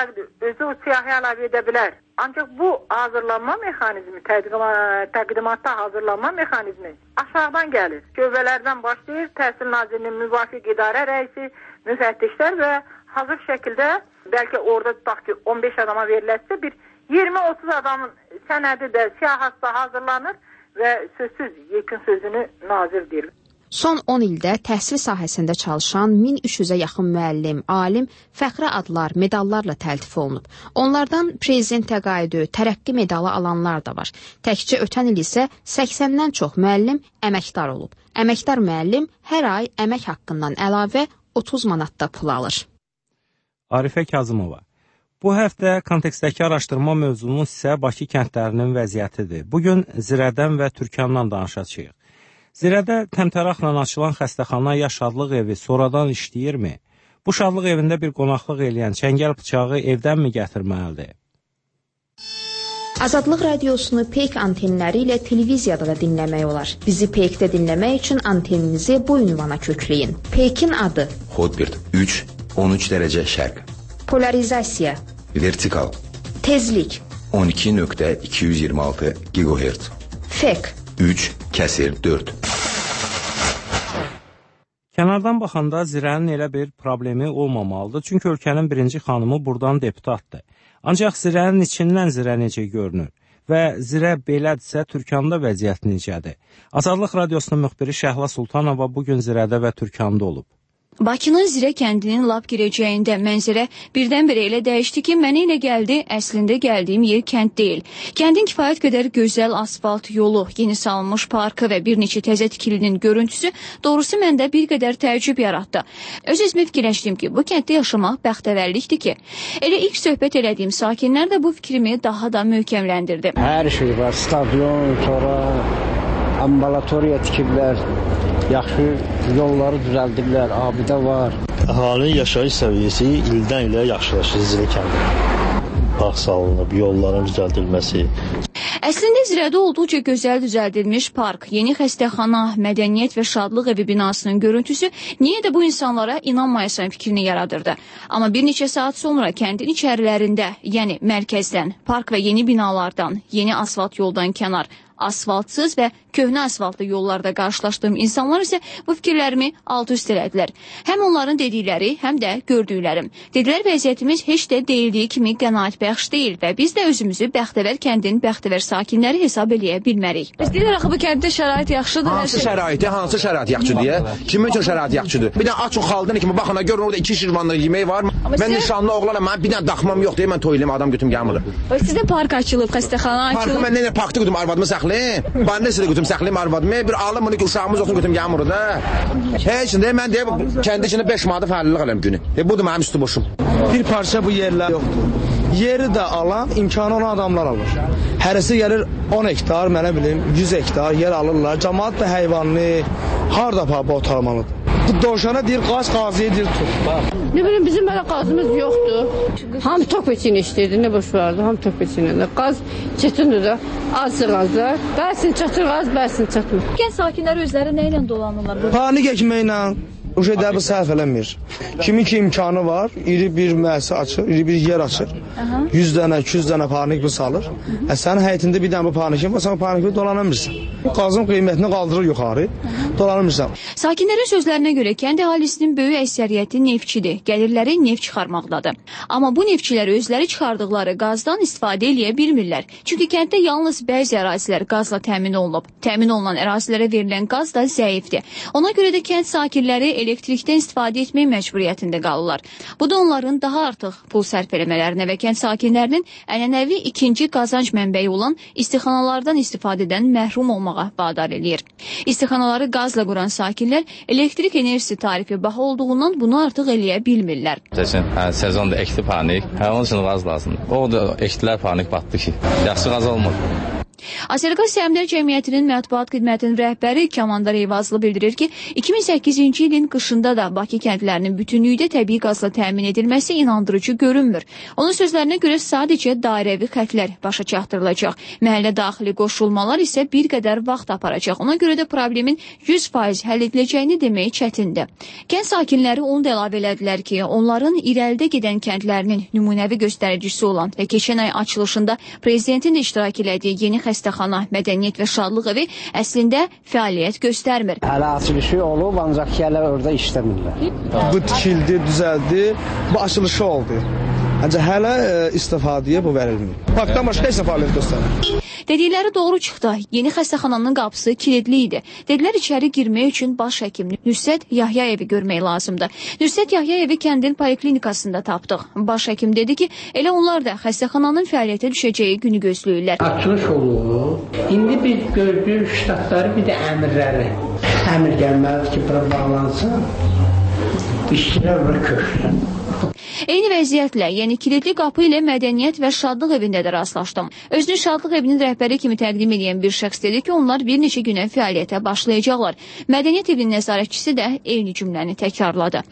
özü o siyahıya əlavə edə bilər. Ancaq bu hazırlanma mexanizmi, təqdimatda hazırlanma mexanizmi aşağıdan gəlir. Şöbələrdən başlayır, Təhsil Nazirinin müvafiq idarə rəisi, müfəttişlər və hazır şəkildə bəlkə orada tutaq ki 15 adama verilərsə bir 20-30 adamın sənədi də siyahısı da hazırlanır və sözsüz yekun sözünü nazir deyir. Son 10 ildə təhsil sahəsində çalışan 1300-ə yaxın müəllim, alim fəxri adlar, medallarla təltif olunub. Onlardan prezident təqaüdü, tərəqqi medalı alanlar da var. Təkcə ötən il isə 80-dən çox müəllim əməkdar olub. Əməkdar müəllim hər ay əmək haqqından əlavə 30 manat da pul alır. Arifə Kazımova. Bu həftə kontekstdəki araşdırma mövzumuz isə Bakı kəndlərinin vəziyyətidir. Bugün Zirədən və Türkandan danışacağıq. Zirədə təmtəraqla açılan xəstəxana ya şadlıq evi sonradan işləyirmi? Bu şadlıq evində bir qonaqlıq eləyən çəngəl bıçağı evdənmi gətirməlidir? Azadlıq radiosunu Peyk antenləri ilə televiziyada da dinləmək olar. Bizi Peykdə dinləmək üçün anteninizi bu ünvana kökləyin. Peykin adı Hotbird 3, 13 dərəcə şərq. Polarizasiya Vertikal Tezlik 12.226 GHz. Fek 3/4. Kənardan baxanda Zirənin elə bir problemi olmamalıdır, çünki ölkənin birinci xanımı buradan deputatdır. Ancaq Zirənin içindən Zirə necə görünür və Zirə belədirsə Türkanda vəziyyət necədir? Azadlıq Radiosunun müxbiri Şəhla Sultanova bugün Zirədə və Türkanda olub. Bakının Zirə kəndinin lap girəcəyində mənzərə birdən-birə elə dəyişdi ki, mənə elə gəldi, əslində gəldiyim yer kənd deyil. Kəndin kifayət qədər gözəl asfalt yolu, yeni salınmış parkı və bir neçə təzə tikilinin görüntüsü doğrusu məndə bir qədər təəccüb yaratdı. Öz-özümə fikirləşdim ki, bu kənddə yaşamaq bəxtəvərlikdir ki, elə ilk söhbət elədiyim sakinlər də bu fikrimi daha da möhkəmləndirdi. Hər şey var, stadion, sonra ambulatoriya tikiblər. Yaxşı yolları düzəldiblər, abidə var. Əhalinin yaşayış səviyyəsi ildən ilə yaxşılaşır Zirə kəndində. Park salınıb, yolların düzəldilməsi. Əslində Zirədə olduqca gözəl düzəldilmiş park, yeni xəstəxana, mədəniyyət və şadlıq evi binasının görüntüsü niyə də bu insanlara inanmayasan fikrini yaradırdı. Amma bir neçə saat sonra kəndin içərilərində, yəni mərkəzdən, park və yeni binalardan, yeni asfalt yoldan kənar, asfaltsız və Köhnə asfaltlı yollarda qarşılaşdığım insanlar isə bu fikirlərimi alt-üst elədilər. Həm onların dedikləri, həm də gördüklərim. Dedilər, vəziyyətimiz heç də deyildiyi kimi qənaətbəxş deyil və biz də özümüzü Bəxtəvər kəndinin Bəxtəvər sakinləri hesab eləyə bilmərik. İstəyirlər axı bu kənddə şərait yaxşıdır. Hansı şərait yaxşıdır? Kimin üçün şərait yaxşıdır? Bir dənə açın xalqdan kimi baxana görün orada 2 şirvanlı yemək var. Mən nişanlı oğlanam, mən bir dənə daxmam yoxdur, mən toylayım adam götüm gəlmir. Sizdə park açılıb, xəstəxana açılıb. Parkı mən nə parkda götüm arvadımı saxlayım. Bandesidə götüm saxlayım arvadımı. Bir alım bunu ki uşağımız olsun götüm gəlmir da. Heç nə mən deyib kəndi içində 5 manat fəalilik alam günü. Budur mənim üstü boşum. Bir parça bu yerlər yoxdur. Yeri də alan, imkanı olan adamlar alır. Hərəsi gəlir 10 hektar, mənə bilim 100 hektar yer alırlar. Cəmaət də heyvanlı, harda pa otarmalıdır. Dovşana deyir, qazıya deyir, tut. Ne bileyim, bizim belə qazımız yoxdur. Ham top için işləyirdi, nə boş vardı, ham top için. Qaz çətindir də, az-azlar. Bəsin çatır qaz, bəsin çatmır. Kənd sakinləri özləri nə ilə dolanırlar? Panik ekməklə. O şey də bu sərf eləmir. Kimin ki imkanı var, iri bir müəssisə açır, iri bir yer açır. 100 dənə, 200 dənə panik bu salır. Sənin həyətində bir dənə bu panikin var, sən paniklə dolanamırsan. Qazın qiymətini qaldırır yuxarı, dolanamırsan. Sakinlərin sözlərinə görə kənd əhalisinin böyük əksəriyyəti neftçidir, gəlirləri neft çıxarmaqdadır. Amma bu neftçilər özləri çıxardıqları qazdan istifadə eləyə bilmirlər. Çünki kənddə yalnız bəzi ərazilər qazla təmin olunub. Təmin olunan ərazilərə verilən qaz da zəifdir. Ona görə də kənd sakinləri elektrikdən istifadə etmək məcburiyyətində qalırlar. Bu da onların daha artıq pul sərf eləmələrinə və kənd sakinlərinin ənənəvi ikinci qazanc mənbəyi olan istixanalardan istifadədən məhrum olmağa vadar eləyir. İstixanaları qazla quran sakinlər elektrik enerjisi tarifi baha olduğundan bunu artıq eləyə bilmirlər. Sezonda ekti panik, onun üçün qaz lazımdır. O da ekdilər panik batdı ki, yaxşı qaz olmadı. Azərqaz Səhmdar Cəmiyyətinin mətbuat xidmətinin rəhbəri Kamandar Eyvazlı bildirir ki, 2008-ci ilin qışında da Bakı kəndlərinin bütünlükdə təbii qazla təmin edilməsi inandırıcı görünmür. Onun sözlərinə görə sadəcə dairəvi xətlər başa çatdırılacaq. Məhəllə daxili qoşulmalar isə bir qədər vaxt aparacaq. Ona görə də problemin 100% həll ediləcəyini demək çətindir. Kənd sakinləri onu da əlavə elədilər ki, onların irəlidə gedən kəndlərinin nümunəvi göstəricisi olan və keçən ay açılışında prezidentin də iştirak elədiyi yeni xəstəxana, mədəniyyət və şadlıq evi əslində fəaliyyət göstərmir. Hələ açılışı olub, ancaq ki, hələ orada işləmirlər. Bu tikildi, düzəldi, bu açılışı oldu. Ancaq hələ istifadəyə bu verilmir. Parkdan başqa heç nə fəaliyyət göstərir. Dedikləri doğru çıxdı. Yeni xəstəxananın qapısı kilidli idi. Dedilər içəri girmək üçün baş həkim Nüsrət Yahyayevi görmək lazımdır. Nüsrət Yahyayevi kəndin poliklinikasında tapdıq. Baş həkim dedi ki, elə onlar da xəstəxananın fəaliyyətə düşəcəyi günü gözləyirlər. Açılış olub. İndi biz gördük ştatları, bir də əmirləri. Əmir gəlməlidir ki, bura bağlansın. İşçilər bura köçsün. Eyni vəziyyətlə, yəni kilidli qapı ilə mədəniyyət və şadlıq evində də rastlaşdım. Özünü şadlıq evinin rəhbəri kimi təqdim edən bir şəxs dedi ki, onlar bir neçə günə fəaliyyətə başlayacaqlar. Mədəniyyət evinin nəzarətçisi də eyni cümləni təkrarladı.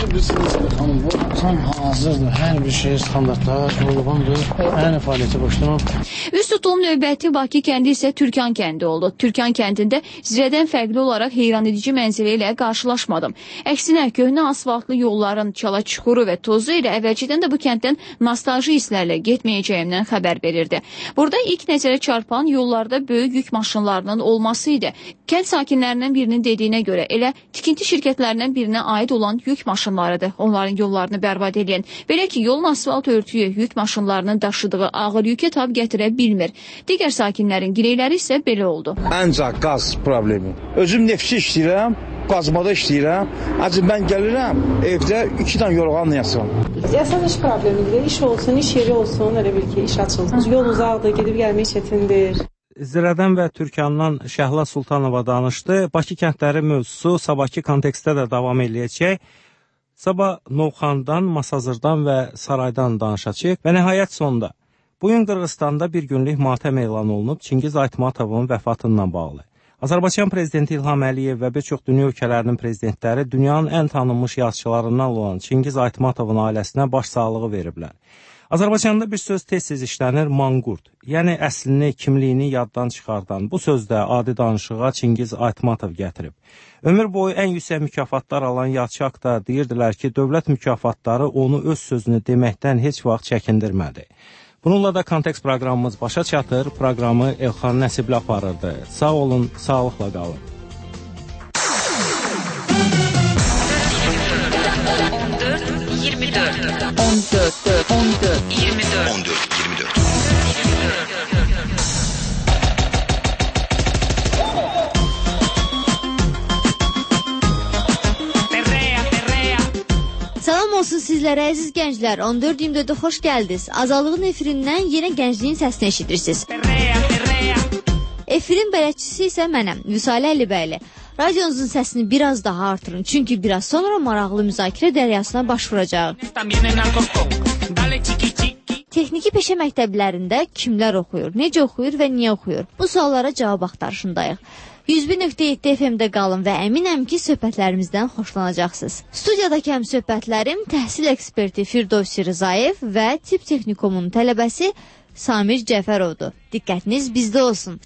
Tam hazırdır, hər bir şey standartlar, qurbandır, yəni fəaliyyətə başlamaq. Üst tutduğum növbəti Bakı kəndi isə Türkan kəndi oldu. Türkan kəndində zirədən fərqli olaraq heyran edici mənzərə ilə qarşılaşmadım. Əksinə, köhnə asfaltlı yolların çala çuxuru və tozu ilə əvvəlcədən də bu kənddən nostalji hisslərlə getməyəcəyimdən xəbər verirdi. Burada ilk nəzərə çarpan yollarda böyük yük maşınlarının olması idi. Kənd sakinlərindən birinin dediyinə görə elə tikinti şirkətlərindən birinə aid olan yük maşınlarıdır onların yollarını bərbad edən. Belə ki, yolun asfalt örtüyü yük maşınlarının daşıdığı ağır yükə tab gətirə bilmir. Digər sakinlərin girəkləri isə belə oldu. Ancaq qaz problemi. Özüm neftçi işləyirəm. Qazmada işləyirəm. Acı mən gəlirəm, evdə 2 dənə yorğanla yatıram. Yasan iş problemidir. İş olsun, iş yeri olsun, elə bil ki, iş açılsın. Yol uzaqdır, gedib gəlmək çətindir. Zirədən və Türkandan Şəhla Sultanova danışdı. Bakı kəndləri mövzusu sabahki kontekstdə də davam eləyəcək. Sabah Novxandan, Masazırdan və Saraydan danışacaq və nəhayət sonda. Bugün Qırğızstanda bir günlük matəm elan olunub Çingiz Aytmatovun vəfatından bağlı. Azərbaycan prezidenti İlham Əliyev və bir çox dünya ölkələrinin prezidentləri dünyanın ən tanınmış yazıçılarından olan Çingiz Aytmatovun ailəsinə başsağlığı veriblər. Azərbaycanda bir söz tez-tez işlənir, manqurt. Yəni əslini, kimliyini yaddan çıxardan. Bu sözdə adi danışığa Çingiz Aytmatov gətirib. Ömür boyu ən yüksək mükafatlar alan Yalçak da deyirdilər ki, dövlət mükafatları onu öz sözünü deməkdən heç vaxt çəkindirmədi. Bununla da Kontekst proqramımız başa çatır. Proqramı Elxan Nəsibli aparırdı. Sağ olun, sağlıqla qalın. 14-24 Salam olsun sizlərə əziz gənclər. 14-24-də xoş gəldiniz. Azadlığın efirindən yenə gəncliyin səsini eşidirsiniz. Efirin bələdçisi isə mənəm, Vüsalə Əlibəyli. Radionuzun səsini biraz daha artırın, çünki biraz sonra maraqlı müzakirə dəryasına başvuracaq. Texniki peşə məktəblərində kimlər oxuyur, necə oxuyur və niyə oxuyur? Bu suallara cavab axtarışındayıq. 101.7 FM-də qalın və əminəm ki, söhbətlərimizdən xoşlanacaqsınız. Studiyadakı həm söhbətlərim təhsil eksperti Firdovsi Rızayev və Tibb Texnikumunun tələbəsi Samir Cəfərovdur. Diqqətiniz bizdə olsun.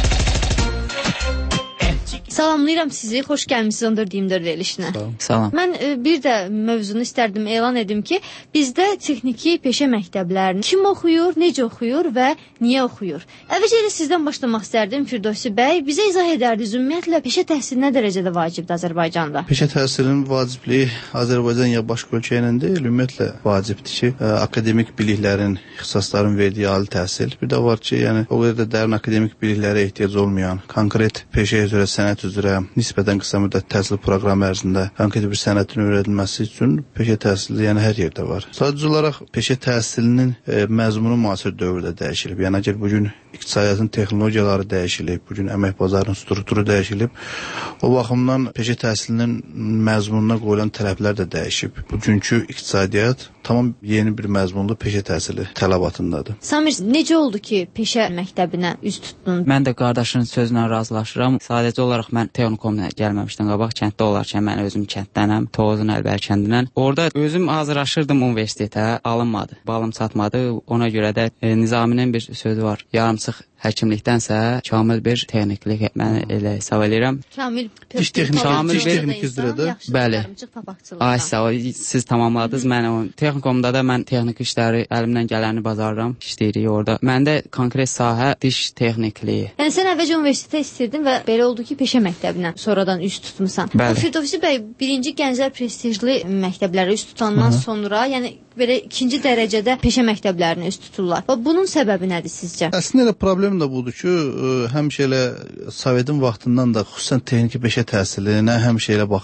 Salamlayıram sizi, xoş gəlmişsiniz 14-24 verilişinə. Salam. Mən bir də mövzunu istərdim elan edim ki, bizdə texniki peşə məktəblərini kim oxuyur, necə oxuyur və niyə oxuyur? Əvvəlcə ilə sizdən başlamaq istərdim Firdovsi bəy. Bizə izah edərdiniz, ümumiyyətlə peşə təhsili nə dərəcədə vacibdir Azərbaycanda? Peşə təhsilinin vacibliyi Azərbaycan ya başqa ölkə ilə deyil, ümumiyyətlə vacibdir ki, akademik biliklərin, ixtisasların verdiyi ali təhsil. Bir də var ki, yəni o qədər də dərin akademik biliklərə ehtiyac olmayan, konkret peşəyə üzrə sənət üzrə nisbətən qısa müddət təhsil proqramı ərzində konkret bir sənətin öyrədilməsi üçün peşə təhsili yəni hər yerdə var. Sadəcə olaraq peşə təhsilinin məzmunu müasir dövrdə dəyişilib. Yəni əgər bugün iqtisadiyyatın texnologiyaları dəyişilib, bugün əmək bazarının strukturu dəyişilib, o baxımdan peşə təhsilinin məzmununa qoyulan tələblər də dəyişib. Bugünkü iqtisadiyyat tamam yeni bir məzmunlu peşə təhsili tələbatındadır. Samir, necə oldu ki, peşə məktəbinə üz tutdun? Mən də qardaşının sözlə razılaşıram. Sadəcə olaraq mən Texnikumuna gəlməmişdən qabaq kənddə olarkən mən özüm kənddənəm, Tovuzun Əlbəri kəndindən. Orada özüm hazırlaşırdım universitetə, alınmadı. Balım çatmadı. Ona görə də Nizaminin bir sözü var. Yarımçıq həkimlikdənsə kamil bir texniklik mən elə hesab edirəm. Kamil diş texnik üzrədir. Bəli. Ay sağ ol. Siz tamamladınız. Mən o texnikumda da mən texnik işləri əlimdən gələni bacarıram. İşləyirik orada. Məndə konkret sahə diş texnikliyi. Yəni sən əvvəlcə universitetə istəyirdin və belə oldu ki, peşə məktəbinə sonradan üz tutmusan. Firdovsi bəy, birinci gənclər prestijli məktəblərə üz tutandan sonra, yəni belə ikinci dərəcədə peşə məktəblərinə üz tuturlar. Və bunun səbəbi nədir sizcə? Əslində elə problem də budur ki, həmişə elə Sovetin vaxtından da xüsusən texniki peşə təhsilinə həmişə elə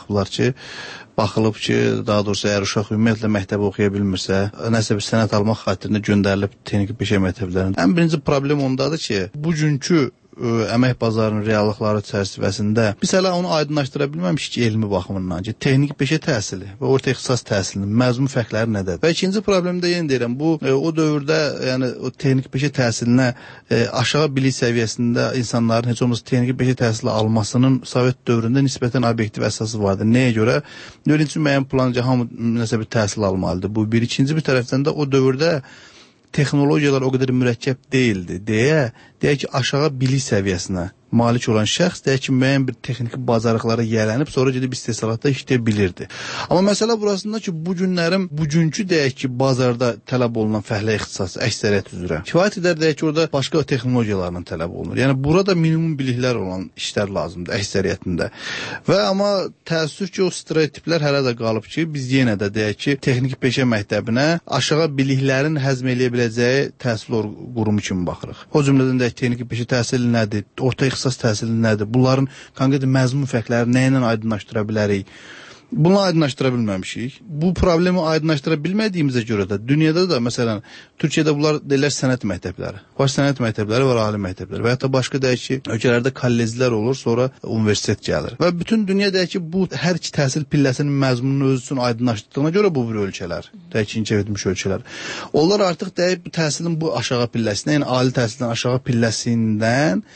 baxılıb ki, daha doğrusu əgər uşaq ümumiyyətlə məktəbə oxuya bilmirsə, nəsə bir sənət almaq xatirinə göndərilib texniki peşə məktəblərinə. Ən birinci problem ondadır ki, bugünkü əmək bazarının reallıqları çərçivəsində biz hələ onu aydınlaşdıra bilməmişik ki, elmi baxımından ki, texniki peşə təhsili və orta ixtisas təhsilinin məzmun fərqləri nədir? Və ikinci problem də yenə deyirəm, bu o dövrdə, yəni o texniki peşə təhsilinə aşağı bilik səviyyəsində insanların heç olmasa texniki peşə təhsili almasının Sovet dövründə nisbətən obyektiv əsası vardı. Nəyə görə? Öyrənci müəyyən planca hamı nəsə bir təhsil almalıdır. Bu bir. İkinci bir tərəfdən də o dövrdə texnologiyalar o qədər mürəkkəb deyildi deyək ki, aşağı bilik səviyyəsinə malik olan şəxs deyək ki, müəyyən bir texniki bacarıqlara yiyələnib, sonra gedib istehsalatda işləyə bilirdi. Amma məsələ burasında ki, bugünkü deyək ki, bazarda tələb olunan fəhlə ixtisası əksəriyyət üzrə kifayət edər deyək ki, orada başqa texnologiyalarla tələb olunur. Yəni, burada minimum biliklər olan işlər lazımdır əksəriyyətində. Və amma təəssüf ki, o stereotiplər hələ də qalıb ki, biz yenə də deyək ki, texniki peşə məktəbinə aşağı biliklərin həzm eləyə biləcəyi təhsil qurumu kimi baxırıq. O cümlədən deyək, texniki peşə təhsili nədir? Orta ixtisas təhsili nədir? Bunların konkret məzmun fərqləri nə ilə aydınlaşdıra bilərik? Bunu aydınlaşdıra bilməmişik. Bu problemi aydınlaşdıra bilmədiyimizə görə də dünyada da, məsələn, Türkiyədə bunlar deyirlər sənət məktəbləri. Var sənət məktəbləri, var ali məktəbləri. Və hətta başqa deyək ki, ölkələrdə kolleclər olur, sonra universitet gəlir. Və bütün dünya deyək ki, bu hər iki təhsil pilləsinin məzmununu öz üçün aydınlaşdırdığına görə bu bir ölkələr, deyək ki, inkişaf etmiş ölkələr. Onlar artıq deyək bu təhsilin bu aşağı pilləsinə, yəni ali təhsilin aşağı pilləsindən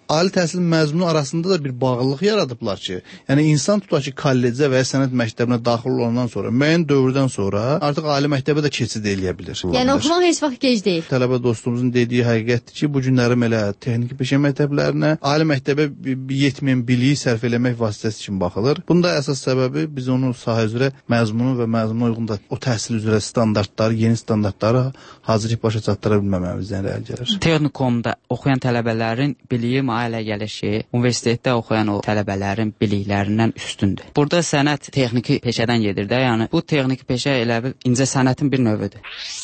ali təhsil məzmunu arasında da bir bağlılıq yaradıblar ki, yəni insan tutaq ki, kollecə və ya sənət məktəbinə daxil olandan sonra, müəyyən dövrdən sonra artıq ali məktəbə də keçid eləyə bilir. Yəni oxumaq heç vaxt gec deyil. Tələbə dostumuzun dediyi həqiqətdir ki, bu günlərim elə texniki peşə məktəblərinə, ali məktəbə yetməyən biliyi sərf eləmək vasitəsi kimi baxılır. Bunda əsas səbəbi biz onun sahə üzrə məzmunu və məzmuna uyğun da o təhsil üzrə standartları, yeni standartları hazırlayıb başa çatdıra bilməməmizdən irəli gəlir. Texnikumda oxuyan tələbələrin biliyi ailə gəlir ki, universitetdə oxuyan o tələbələrin biliklərindən üstündür. Burada sənət texniki peşədən gedir də, yəni bu texniki peşə elə bir incə sənətin bir növüdür.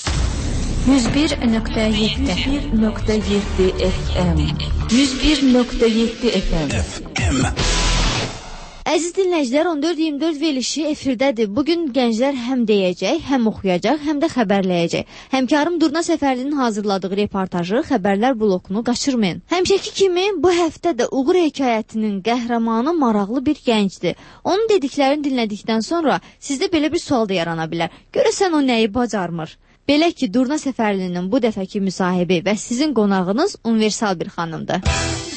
101.7 FM 101.7 FM Əziz dinləyicilər, 14-24 verilişi efirdədir. Bugün gənclər həm deyəcək, həm oxuyacaq, həm də xəbərləyəcək. Həmkarım Durna Səfərlinin hazırladığı reportajı xəbərlər blokunu qaçırmayın. Həmişəki kimi bu həftə də Uğur hekayətinin qəhrəmanı maraqlı bir gəncdir. Onun dediklərini dinlədikdən sonra sizdə belə bir sual da yarana bilər. Görəsən o nəyi bacarmır? Belə ki, Durna Səfərlinin bu dəfəki müsahibi və sizin qonağınız universal bir xanımdır.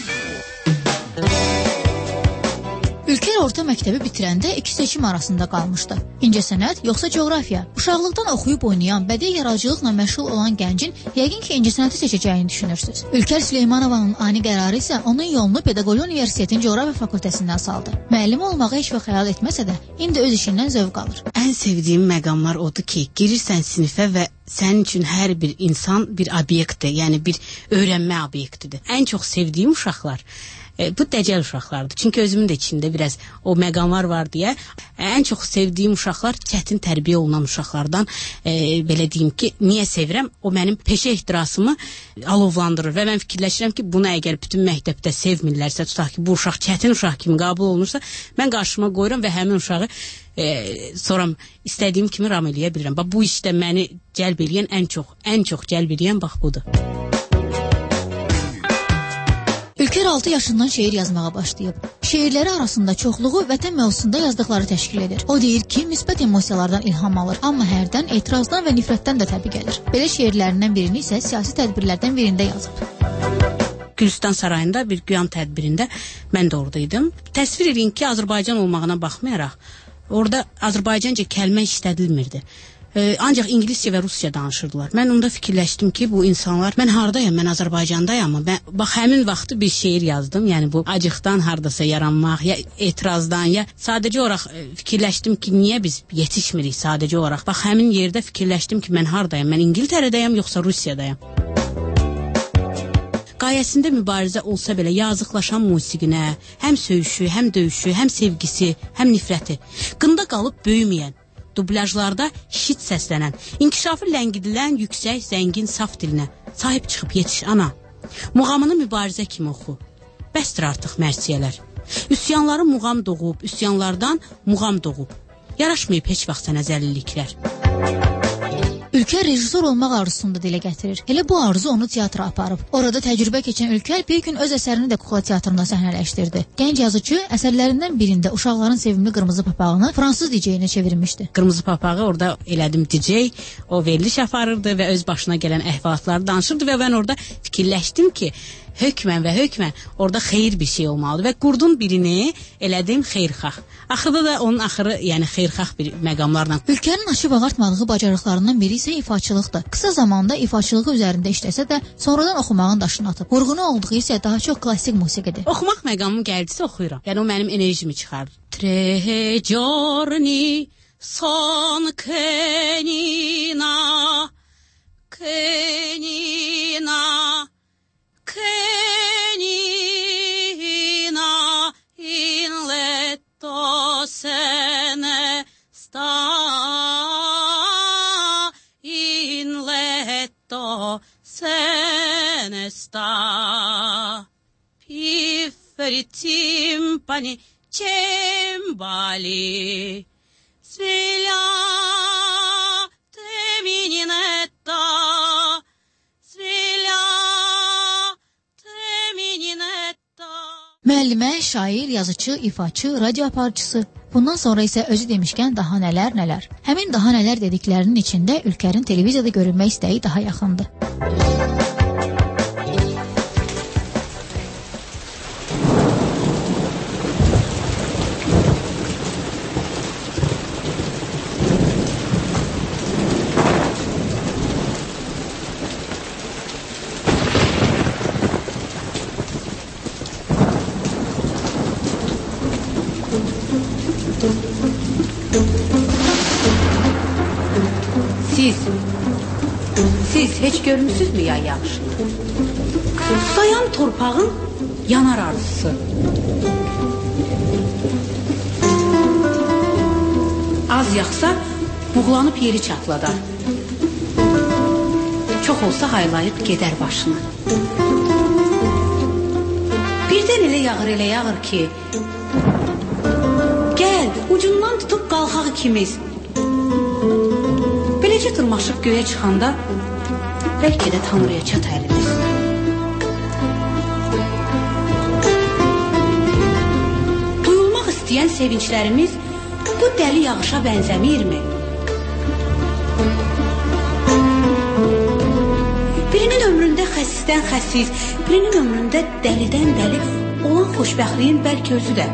Ülker orta məktəbi bitirəndə iki seçim arasında qalmışdı. İncəsənət yoxsa coğrafiya? Uşaqlıqdan oxuyub oynayan, bədii yaradıcılıqla məşğul olan gəncin yəqin ki, incəsənəti seçəcəyini düşünürsünüz. Ülker Süleymanovanın ani qərarı isə onun yolunu Pedaqoji Universitetin coğrafiya fakültəsindən saldı. Müəllim olmağı heç vaxt xəyal etməsə də, indi öz işindən zövq alır. Ən sevdiyim məqamlar odur ki, girirsən sinifə və sənin üçün hər bir insan bir obyektdir, yəni bir öyrənmə obyektidir. Ən çox sevdiyim uşaqlar bu dəcəl uşaqlardır. Çünki özümün də içində biraz o məqamlar var deyə ən çox sevdiyim uşaqlar çətin tərbiyə olunan uşaqlardan belə deyim ki, niyə sevirəm? O mənim peşə ehtirasımı alovlandırır və mən fikirləşirəm ki, bunu əgər bütün məktəbdə sevmirlərsə, tutaq ki, bu uşaq çətin uşaq kimi qəbul olunursa, mən qarşıma qoyuram və həmin uşağı sonra istədiyim kimi ram eləyə bilirəm. Bu işdə məni cəlb eləyən ən çox cəlb eləyən bax budur. Ülker 6 yaşından şeir yazmağa başlayıb. Şeirləri arasında çoxluğu vətən mövzusunda yazdıqları təşkil edir. O deyir ki, müsbət emosiyalardan ilham alır, amma hərdən etirazdan və nifrətdən də təbii gəlir. Belə şeirlərindən birini isə siyasi tədbirlərdən birində yazıb. Gülüstan sarayında bir qiyam tədbirində mən də oradaydım. Təsvir edin ki, Azərbaycan olmağına baxmayaraq, orada Azərbaycanca kəlmə işlədilmirdi. Ancaq İngiliscə və Rusca danışırdılar. Mən onda fikirləşdim ki, bu insanlar, mən hardayam, mən Azərbaycandayam, amma bax həmin vaxtı bir şeir yazdım. Yəni bu acıqdan hardasa yaranmaq, ya etirazdan, ya sadəcə olaraq fikirləşdim ki, niyə biz yetişmirik sadəcə olaraq. Bax həmin yerdə fikirləşdim ki, mən hardayam, mən İngiltərədəyəm, yoxsa Rusiyadayam. Qayəsində mübarizə olsa belə yazıqlaşan musiqinə, həm söyüşü, həm döyüşü, həm sevgisi, həm nifrəti, qında qalıb böyüməyən, dublyajlarda şit səslənən, inkişafı ləngidilən yüksək, zəngin, saf dilinə sahib çıxıb yetiş ana. Muğamını mübarizə kimi oxu. Bəsdir artıq mərsiyələr. Üsyanları muğam doğub, üsyanlardan muğam doğub. Yaraşmayıb heç vaxt sənə zəlilliklər. Ülker rejissor olmaq arzusunu da dilə gətirir. Elə bu arzu onu teatra aparıb. Orada təcrübə keçən Ülker bir gün öz əsərini də kukla teatrında səhnələşdirdi. Gənc yazıcı əsərlərindən birində uşaqların sevimli qırmızı papağını fransız DJ-nə çevirmişdi. Qırmızı papağı orada elədim DJ, o veriliş aparırdı və öz başına gələn əhvalatları danışırdı və mən orada fikirləşdim ki, hökmən orada xeyir bir şey olmalıdır və qurdun birini elədim xeyirxah. Axırda da onun axırı, yəni xeyirxah bir məqamlarla. Ülkenin açıb ağartmadığı bacarıqlarından biri isə ifaçılıqdır. Qısa zamanda ifaçılığı üzərində işləsə də sonradan oxumağın daşını atıb. Vurğunu olduğu isə daha çox klassik musiqidir. Oxumaq məqamım gəldisə oxuyuram. Yəni o mənim enerjimi çıxarır. Tre giorni son kenina in letto se ne sta, in letto se ne sta. Pifferi timpani cembali, svegliate mininetta, müəllimə, şair, yazıcı, ifaçı, radio aparıcısı. Bundan sonra isə özü demişkən daha nələr. Həmin daha nələr dediklərinin içində Ülkerin televiziyada görünmək istəyi daha yaxındır. Siz heç görmüsünüzmü yay yağışını? Susayan torpağın yanar arzusu. Az yağsa buğlanıb yeri çatladar. Çox olsa haylayıb gedər başına. Birdən elə yağır ki, gəl, ucundan tutub qalxaq ikimiz. Beləcə tırmaşıb göyə çıxanda, bəlkə də Tanrıya çat əlimiz. Duyulmaq istəyən sevinçlərimiz bu dəli yağışa bənzəmirmi? Birinin ömründə xəsisdən xəsis, birinin ömründə dəlidən dəli olan xoşbəxtliyin bəlkə özü də.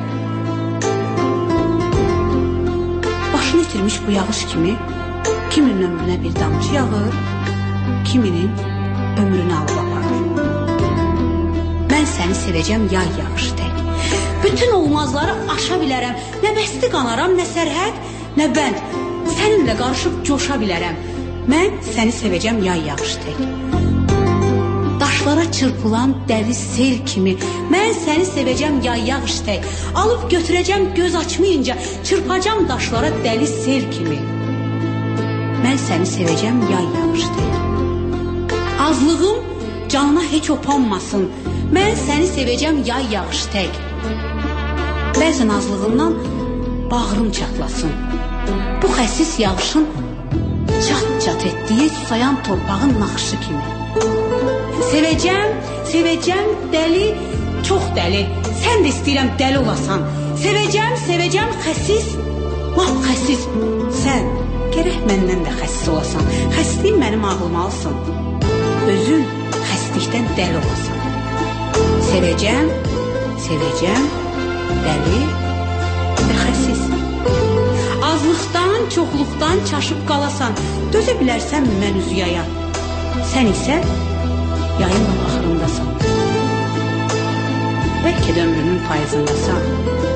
Başını itirmiş bu yağış kimi, kiminin ömrünə bir damcı yağır, kiminin ömrünü alıb aparır. Mən səni sevəcəm yay yağışı tək. Bütün olmazları aşa bilərəm, nə bəsti qanaram, nə sərhəd, nə bənd. Səninlə qarışıb coşa bilərəm. Mən səni sevəcəm yay yağışı tək. Daşlara çırpılan dəli sel kimi, mən səni sevəcəm yay yağış tək. Alıb götürəcəm göz açmayınca, çırpacam daşlara dəli sel kimi. Mən səni sevəcəm yay yağış tək. Azlığım canına heç opanmasın, mən səni sevəcəm yay yağış tək. Bəzən azlığından bağrım çatlasın. Bu xəsis yağışın çat-çat etdiyi susayan torpağın naxışı kimi. Sevəcəm dəli, çox dəli. Sən də istəyirəm dəli olasan. Sevəcəm xəsis, lap xəsis. Sən gərək məndən də xəsis olasan. Xəsliyin mənim ağlıma alsın. Özün xəslikdən dəli olasan. Sevəcəm, dəli və xəsis. Azlıqdan, çoxluqdan çaşıb qalasan. Dözə bilərsənmi mən üzü yaya? Sən isə yayın axırındasan. Bəlkə də ömrünün payızındasan.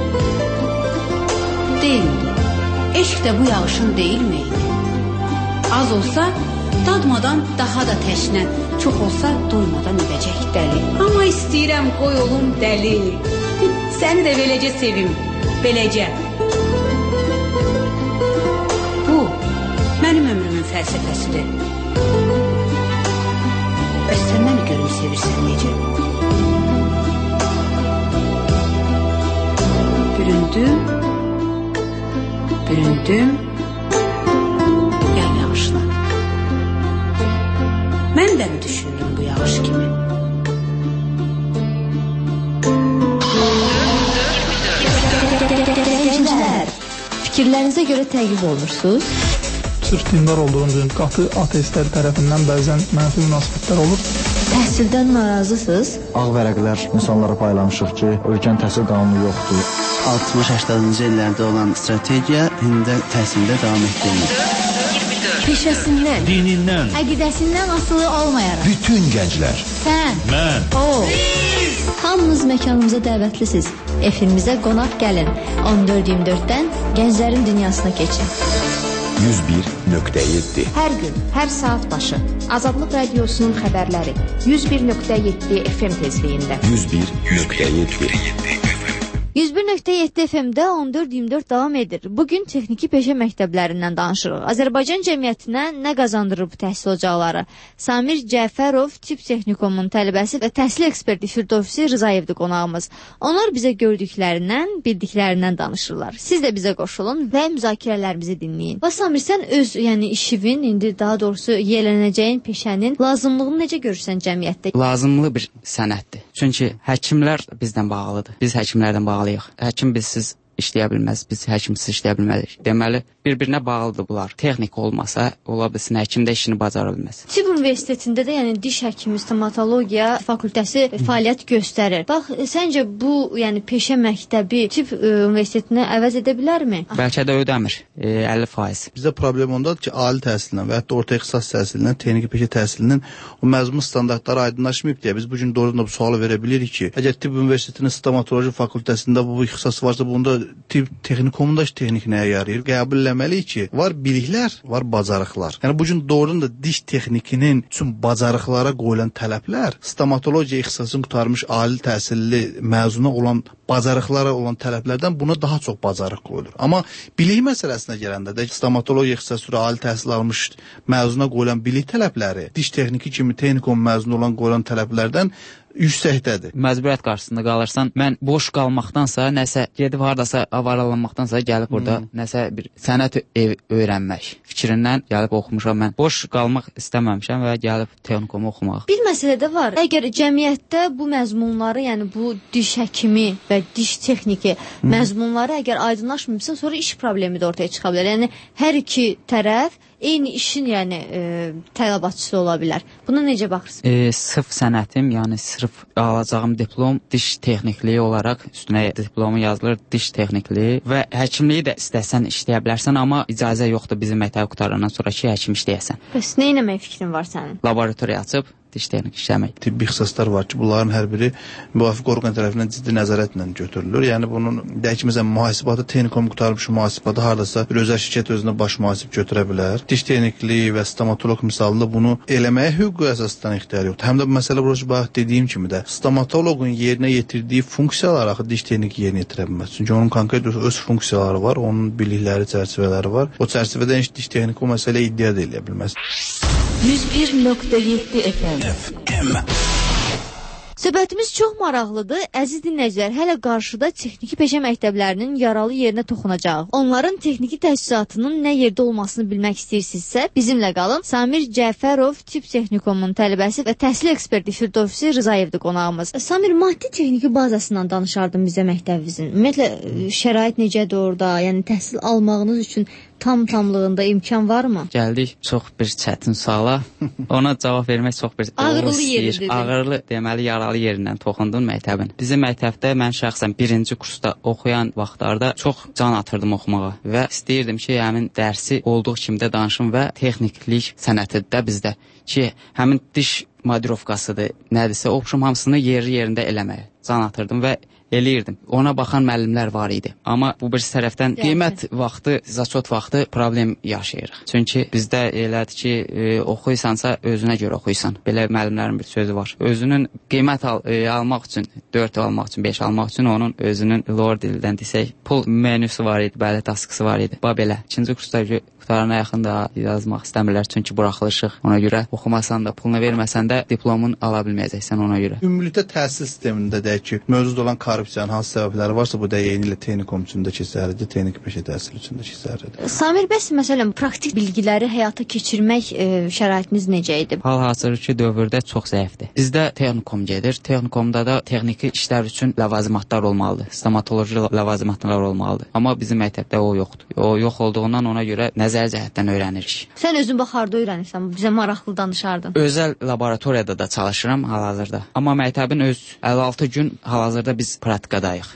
Deyildi. Eşq də bu yağışın deyilməydi. Az olsa dadmadan daha da təşnən, çox olsa doymadan edəcək dəli. Amma istəyirəm qoy olum dəli. Səni də beləcə sevim, beləcə. Bu, mənim ömrümün fəlsəfəsidir. Bəs sən məni görüm sevirsən necə? Büründüm, yay yağışla. Mən də mi düşündüm bu yağış kimi? Fikirlərinizə görə təqib olunursunuz? Sırf dindar olduğum üçün qatı ateistlər tərəfindən bəzən mənfi münasibətlər olur. Təhsildən narazısınız? Ağ vərəqlər insanlara paylamışıq ki, ölkənin təhsil qanunu yoxdur. 60-80-ci illərdə olan strategiya indi təhsildə davam etdirilir. Peşəsindən, dinindən, əqidəsindən asılı olmayaraq. Bütün gənclər. Sən, mən, o. Hamınız məkanımıza dəvətlisiniz. Efimizə qonaq gəlin. 14:24-dən Gənclərin Dünyasına keçin. 101.7 Hər gün, hər saat başı Azadlıq Radiosunun xəbərləri 101.7 FM tezliyində. 101.7 101.7 FM-də 14-24 davam edir. Bugün texniki peşə məktəblərindən danışırıq. Azərbaycan cəmiyyətinə nə qazandırır bu təhsil ocaqları? Samir Cəfərov Tibb Texnikumunun tələbəsi və təhsil eksperti Firdovsi Rızayevdir qonağımız. Onlar bizə gördüklərindən, bildiklərindən danışırlar. Siz də bizə qoşulun və müzakirələrimizi dinləyin. Və Samir, sən öz işivin, indi daha doğrusu yiyələnəcəyin peşənin lazımlığını necə görürsən cəmiyyətdə? Lazımlı bir sənətdir. Çünki həkimlər bizdən bağlıdır. Biz həkimlərdən bağlıyıq. Həkim bizsiz işləyə bilməz, biz həkimsiz işləyə bilmərik. Deməli, bir-birinə bağlıdır bunlar. Texnik olmasa, ola bilsin, həkim də işini bacara bilməz. Tibb Universitetində də, yəni diş həkimi, stomatologiya fakültəsi fəaliyyət göstərir. Bax, səncə bu, yəni peşə məktəbi Tibb Universitetinə əvəz edə bilərmi? Bəlkə də ödəmir, 50%. Bizdə problem ondadır ki, ali təhsillə və hətta orta ixtisas təhsilindən, texniki peşə təhsilinin o məzmun standartları aydınlaşmayıb deyə biz bu gün doğrudan da bu sualı verə bilirik ki, əgər Tibb Universitetinin stomatoloji fakültəsində bu ixtisas varsa, bunda tip texnikumunda texnik nəyə yarayır? Qəbul eləməliyik ki, var biliklər, var bacarıqlar. Yəni bu gün doğrudan da diş texnikinin üçün bacarıqlara qoyulan tələblər stomatologiya ixtisasını qurtarmış ali təhsilli məzuna olan bacarıqlara olan tələblərdən buna daha çox bacarıq qoyulur. Amma bilik məsələsinə gələndə də stomatologiya ixtisası üzrə ali təhsil almış məzuna qoyulan bilik tələbləri diş texniki kimi texnikum məzunu olan qoyulan tələblərdən yüksəkdədir. Məcburiyyət qarşısında qalırsan, mən boş qalmaqdansa, nəsə gedib hardasa avaralanmaqdansa gəlib burada nəsə bir sənət öyrənmək fikrindən gəlib oxumuşam mən. Boş qalmaq istəməmişəm və gəlib texnikumu oxumaq. Bir məsələ də var. Əgər cəmiyyətdə bu məzmunları, yəni bu diş həkimi və diş texniki məzmunları əgər aydınlaşmırsa, sonra iş problemi də ortaya çıxa bilər. Yəni hər iki tərəf eyni işin tələbatçısı ola bilər. Buna necə baxırsınız? Sırf sənətim, yəni sırf alacağım diplom diş texnikliyi olaraq üstünə diplomu yazılır diş texnikliyi və həkimliyi də istəsən işləyə bilərsən, amma icazə yoxdur bizim məktəb qutarandan sonra ki, həkim işləyəsən. Bəs nə etmək fikrin var sənin? Laboratoriya açıb diş texnik işləmək. Tibbi ixtisaslar var ki, bunların hər biri müvafiq orqan tərəfindən ciddi nəzarətlə götürülür. Yəni bunun deyək ki, məsələn, mühasibatı texnikum qurtarmış mühasibatı hardasa bir özəl şirkət özünə baş mühasib götürə bilər. Diş texnikliyi və stomatoloq misalında bunu eləməyə hüquqi əsasdan ixtiyar yoxdur. Həm də bu məsələ burası bax dediyim kimi də stomatoloqun yerinə yetirdiyi funksiyalar axı diş texniki yerinə yetirə bilməz. Çünki onun konkret öz funksiyaları var, onun bilikləri, çərçivələri var. O çərçivədə heç diş texniki o məsələyə iddia da eləyə bilməz. 101.7 FM. Söhbətimiz çox maraqlıdır. Əziz dinləyicilər, hələ qarşıda texniki peşə məktəblərinin yaralı yerinə toxunacaq. Onların texniki təchizatının nə yerdə olmasını bilmək istəyirsinizsə, bizimlə qalın. Samir Cəfərov Tibb Texnikumunun tələbəsi və təhsil eksperti Firdovsi Rızayevdir qonağımız. Samir, maddi texniki bazasından danışardım bizə məktəbinizin. Ümumiyyətlə şərait necədir orada? Yəni təhsil almağınız üçün tamlığında imkan varmı? Gəldik çox bir çətin suala. Ona cavab vermək çox bir ağırlı yeridir. Ağırlı deməli yaralı yerindən toxundun məktəbin. Bizim məktəbdə mən şəxsən 1-ci kursda oxuyan vaxtlarda çox can atırdım oxumağa və istəyirdim ki, həmin dərsi olduğu kimi də danışım və texniklik sənətidir də bizdə ki, həmin diş modirovkasıdır, nədirsə, oxşum hamısını yerində eləməyə can atırdım və eləyirdim. Ona baxan müəllimlər var idi. Amma bu bir tərəfdən qiymət vaxtı, zaçot vaxtı problem yaşayırıq. Çünki bizdə elədir ki, oxuysansa özünə görə oxuysan. Belə müəllimlərin bir sözü var. Özünün qiymət almaq üçün, 4 almaq üçün, 5 almaq üçün onun özünün lor dildən desək, pul menüsü var idi, bəli, taskısı var idi. Belə. 2-ci kursda qutarana yaxın da yazmaq istəmirlər, çünki buraxılışıq. Ona görə oxumasan da, pulunu verməsən də diplomun ala bilməyəcəksən ona görə. Ümumilikdə təhsil sistemində deyək ki, mövcud olan korrupsiyanın hansı səbəbləri varsa, bu da eynilə texnikum üçün də keçərlidir, texnik peşə təhsili üçün də keçərlidir. Samir, bəs məsələn, praktik bilgiləri həyata keçirmək şəraitiniz necə idi? Hal-hazırki dövrdə çox zəifdir. Bizdə texnikum gedir. Texnikumda da texniki işlər üçün ləvazimatlar olmalıdır. Stomatoloji ləvazimatlar olmalıdır. Amma bizim məktəbdə o yoxdur. O yox olduğundan ona görə nəzəri cəhətdən öyrənirik. Sən özün baxarda öyrənirsən, bizə maraqlı danışardın. Özəl laboratoriyada da çalışıram hal-hazırda. Amma məktəbin öz 56 gün hal-hazırda biz praktikadayıq.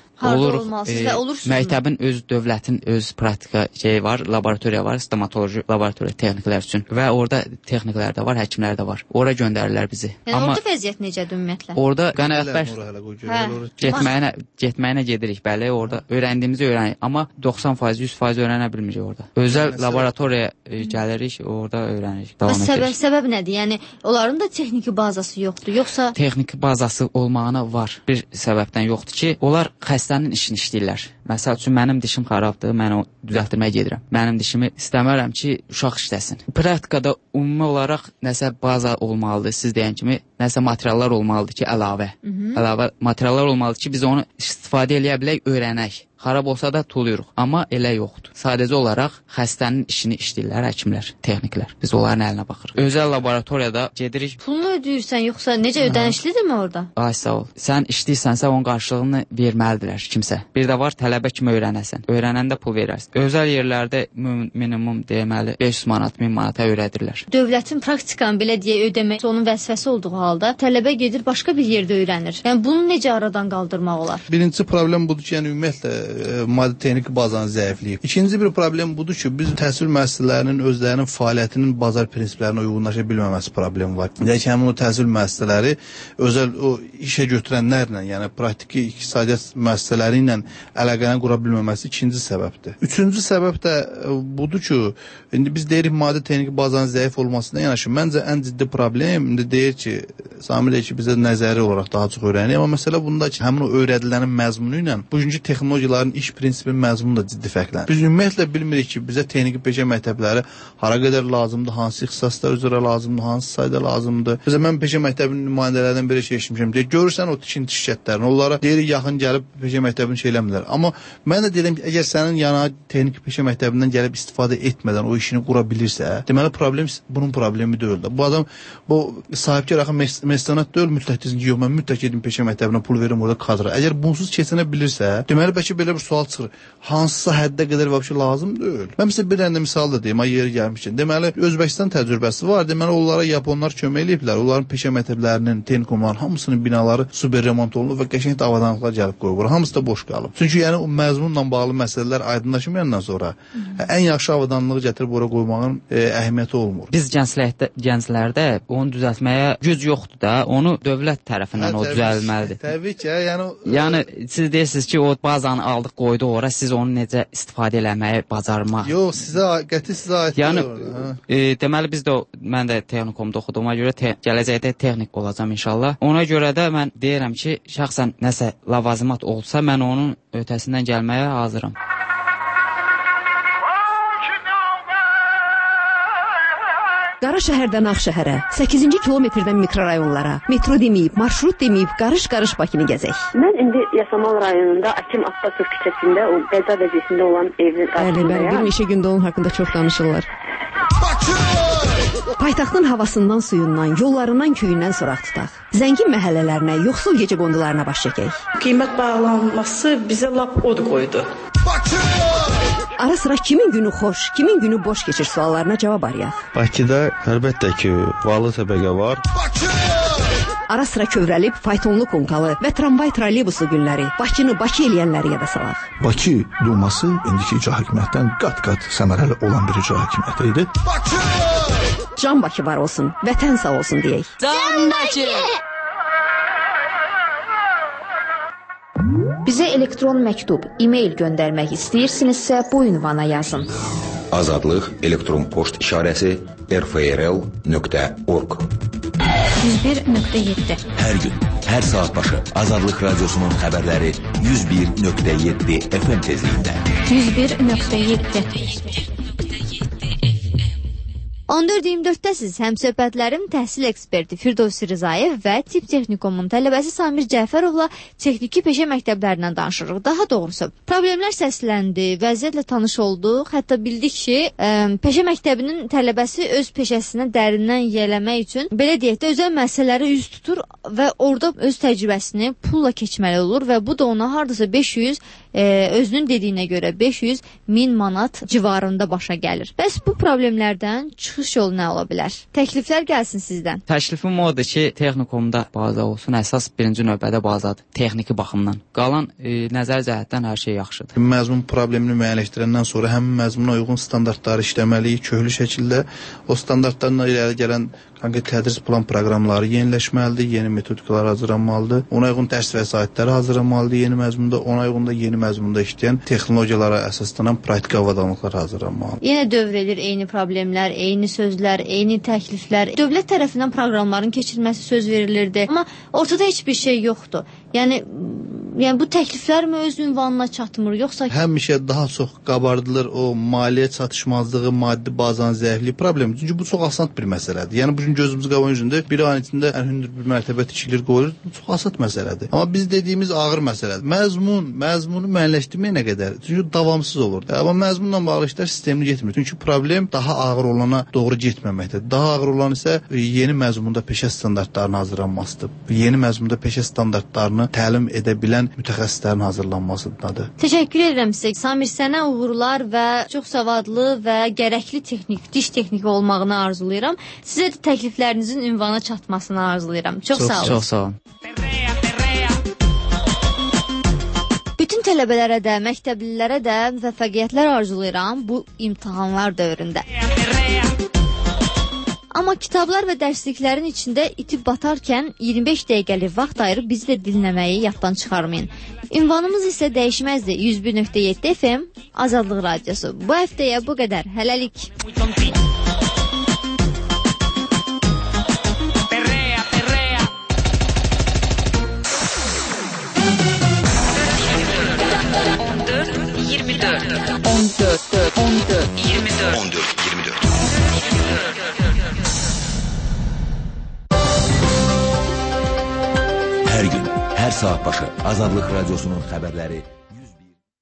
Məktəbin öz dövlətin öz praktika var, laboratoriya var, stomatoloji laboratoriya texniklər üçün və orada texniklər də var, həkimlər də var. Ora göndərirlər bizi. Yəni orada vəziyyət necədir ümumiyyətlə? Orada qənaətbəxş getməyinə gedirik, bəli, orada öyrəndiyimizi öyrənirik, amma 90%, 100% öyrənə bilmirik orada. Özəl laboratoriya gəlirik, orada öyrənirik. Səbəb nədir? Yəni onların da texniki bazası yoxdur, yoxsa texniki bazası olmağına var. Bir səbəbdən yoxdur ki, onlar xəstənin işini işləyirlər. Məsəl üçün mənim dişim xarabdır, mən o düzəltdirməyə gedirəm. Mənim dişimi istəmərəm ki, uşaq işləsin. Praktikada ümumi olaraq nəsə baza olmalıdır, siz deyən kimi, nəsə materiallar olmalıdır ki, əlavə materiallar olmalıdır ki, biz onu istifadə eləyə bilək, öyrənək. Xarab olsa da tuluyuruq, amma elə yoxdur. Sadəcə olaraq xəstənin işini işləyirlər həkimlər, texniklər. Biz onların əlinə baxırıq. Özəl laboratoriyada gedirik. Pulunu ödəyirsən, yoxsa necə ödənişlidirmi orada? Ay sağ ol. Sən işləyirsənsə onun qarşılığını verməlidirlər kimsə. Bir də var tələbə kimi öyrənəsən. Öyrənəndə pul verərsən. Özəl yerlərdə minimum deməli 500 manat, 1000 manata öyrədirlər. Dövlətin praktikan belə deyə ödəmək onun vəzifəsi olduğu halda tələbə gedir başqa bir yerdə öyrənir. Yəni bunu necə aradan qaldırmaq olar? Birinci problem budur ki, yəni ümumiyyətlə maddi texniki bazanın zəifliyi. İkinci bir problem budur ki, biz təhsil müəssisələrinin özlərinin fəaliyyətinin bazar prinsiplərinə uyğunlaşa bilməməsi problemi var. Yəni həmin o təhsil müəssisələri özəl o işə götürənlərlə, yəni praktiki iqtisadiyyat müəssisələri ilə əlaqəni qura bilməməsi ikinci səbəbdir. Üçüncü səbəb də budur ki, indi biz deyirik maddi texniki bazanın zəif olmasından yanaşı, məncə ən ciddi problem indi deyir ki, Samir deyir ki, bizə nəzəri olaraq daha çox öyrənir, amma məsələ bunda ki, həmin o öyrədilənin məzmunu ilə bugünkü texnologiyaların iş prinsipinin məzmunu da ciddi fərqlənir. Biz ümumiyyətlə bilmirik ki, bizə texniki peşə məktəbləri hara qədər lazımdır, hansı ixtisaslar üzrə lazımdır, hansı sayda lazımdır. Bizə mən peşə məktəbinin nümayəndələrdən biri eşitmişəm. Deyir, görürsən o tikinti şirkətlərini, onlara deyirik yaxın gəlib peşə məktəbini şey eləmirlər. Amma mən də deyirəm ki, əgər sənin yana texniki peşə məktəbindən gəlib istifadə etmədən o işini qura bilirsə, deməli problem bunun problemi deyil də. Bu adam bu sahibkar axı məstanət deyil, mütləq desin ki, yox, mən mütləq gedim peşə məktəbinə pul verim orada kadra. Əgər bunsuz keçinə bilirsə, deməli bəlkə belə bir sual çıxır. Hansısa həddə qədər vəbşi lazım deyil. Mən sizə bir dənə misal da deyim, yeri gəlmişkən. Deməli Özbəkistan təcrübəsi var. Deməli onlara Yaponlar kömək eləyiblər. Onların peşə məktəblərinin, texnikumların hamısının binaları super remont olunub və qəşəng avadanlıqlar gəlib qoyulur. Hamısı da boş qalıb. Çünki yəni o məzmunla bağlı məsələlər aydınlaşmayandan sonra ən yaxşı avadanlığı gətirib ora qoymağın əhəmiyyəti olmur. Biz gənclərdə onu düzəltməyə güc yoxdur da, onu dövlət tərəfindən o düzəlməlidir. Təbii ki, yəni siz deyirsiniz ki, o bazanı aldıq, qoydu ora, siz onu necə istifadə eləməyi bacarmaq. Yox, qəti sizə aid yəni, deməli biz də mən də texnikumda oxuduğuma görə gələcəkdə texnik olacağam inşallah. Ona görə də mən deyirəm ki, şəxsən nəsə lavazımat olsa, mən onun ötəsindən gəlməyə hazıram. Qaraşəhərdən Ağşəhərə, 8-ci kilometrdən mikrorayonlara, metro deməyib, marşrut deməyib, qarış-qarış Bakını gəzək. Mən indi Yasamal rayonunda Akim Abbasov küçəsində o qəza vəziyyətində olan evin qarşısındayım. Bəli, bir neçə gündə onun haqqında çox danışırlar. Paytaxtın havasından, suyundan, yollarından, köyündən soraq tutaq. Zəngin məhəllələrinə, yoxsul gecə qondularına baş çəkək. Qiymət bağlanması bizə lap od qoydu. Ara sıra kimin günü xoş, kimin günü boş keçir suallarına cavab arayaq. Bakıda əlbəttə ki, varlı təbəqə var. Ara sıra kövrəlib, faytonlu konkalı və tramvay trolleybusu günləri, Bakını Bakı eləyənləri yada salaq. Bakı Duması indiki icra hakimiyyətdən qat-qat səmərəli olan bir icra hakimiyyəti idi. Can Bakı var olsun, vətən sağ olsun deyək. Can Bakı! Bizə elektron məktub, e-mail göndərmək istəyirsinizsə bu ünvana yazın. Azadlıq elektron poçt işarəsi rfrl.org 101.7 Hər gün, hər saat başı Azadlıq Radyosu'nun xəbərləri 101.7 FM tezliyində. 101.7 14-24-dəsiz həmsöhbətlərim təhsil eksperti Firdovsi Rızayev və Tibb Texnikumun tələbəsi Samir Cəfərovla texniki peşə məktəblərindən danışırıq. Daha doğrusu, problemlər səsləndi, vəziyyətlə tanış olduq, hətta bildik ki, peşə məktəbinin tələbəsi öz peşəsinə dərindən yiyələmək üçün, belə deyək də, özəl məsələləri üz tutur və orada öz təcrübəsini pulla keçməli olur və bu da ona hardasa 500, özünün dediyinə görə 500-1000 manat civarında başa gəlir. Bəs bu problemlərdən çıxış yolu nə ola bilər? Təkliflər gəlsin sizdən. Təklifim odur ki, texnikumda baza olsun, əsas birinci növbədə bazadır, texniki baxımdan. Qalan nəzər cəhətdən hər şey yaxşıdır. Məzmun problemini müəyyənləşdirəndən sonra həmin məzmuna uyğun standartları işləməliyik, köhlü şəkildə. O standartlarla irəli gələn konkret tədris plan proqramları yeniləşməlidir, yeni metodikalar hazırlanmalıdır. Ona uyğun dərs vəsaitləri hazırlanmalıdır yeni məzmunda, ona uyğun da yeni məzmunda işləyən texnologiyalara əsaslanan praktik avadanlıqlar hazırlanmalıdır. Yenə dövr edir eyni problemlər, eyni sözlər, eyni təkliflər. Dövlət tərəfindən proqramların keçirilməsi söz verilirdi, amma ortada heç bir şey yoxdur. Yəni bu təkliflər mi öz ünvanına çatmır, yoxsa həmişə daha çox qabardılır o maliyyə çatışmazlığı, maddi bazanın zəifliyi problemi. Çünki bu çox asan bir məsələdir. Yəni bu gün gözümüz qaban üzündə bir ayın içində hündür bir mərtəbə tikilir, qoyulur. Bu çox asan məsələdir. Amma biz dediyimiz ağır məsələdir. Məzmunu müəyyənləşdirmək nə qədər? Çünki davamsız olur. Amma məzmunla bağlı işlər sistemli getmir. Çünki problem daha ağır olana doğru getməməkdir. Daha ağır olan isə yeni məzmunda peşə standartlarının hazırlanmasıdır. Yeni məzmunda peşə standartlarını təlim edə bilən mütəxəssislərin hazırlanmasıdır. Təşəkkür edirəm sizə. Samir, sənə uğurlar və çox savadlı və gərəkli diş texniki olmağını arzulayıram. Sizə də təkliflərinizin ünvana çatmasını arzulayıram. Çox sağ olun. Çox sağ olun. Bütün tələbələrə də, məktəblilərə də müvəffəqiyyətlər arzulayıram bu imtahanlar dövründə. Amma kitablar və dərsliklərin içində itib batarkən 25 dəqiqəlik vaxt ayırıb bizi də dinləməyi yaddan çıxarmayın. Ünvanımız isə dəyişməzdir. 101.7 FM Azadlıq Radiosu. Bu həftəyə bu qədər. Hələlik. Hər gün, hər saat başı Azadlıq Radiosunun xəbərləri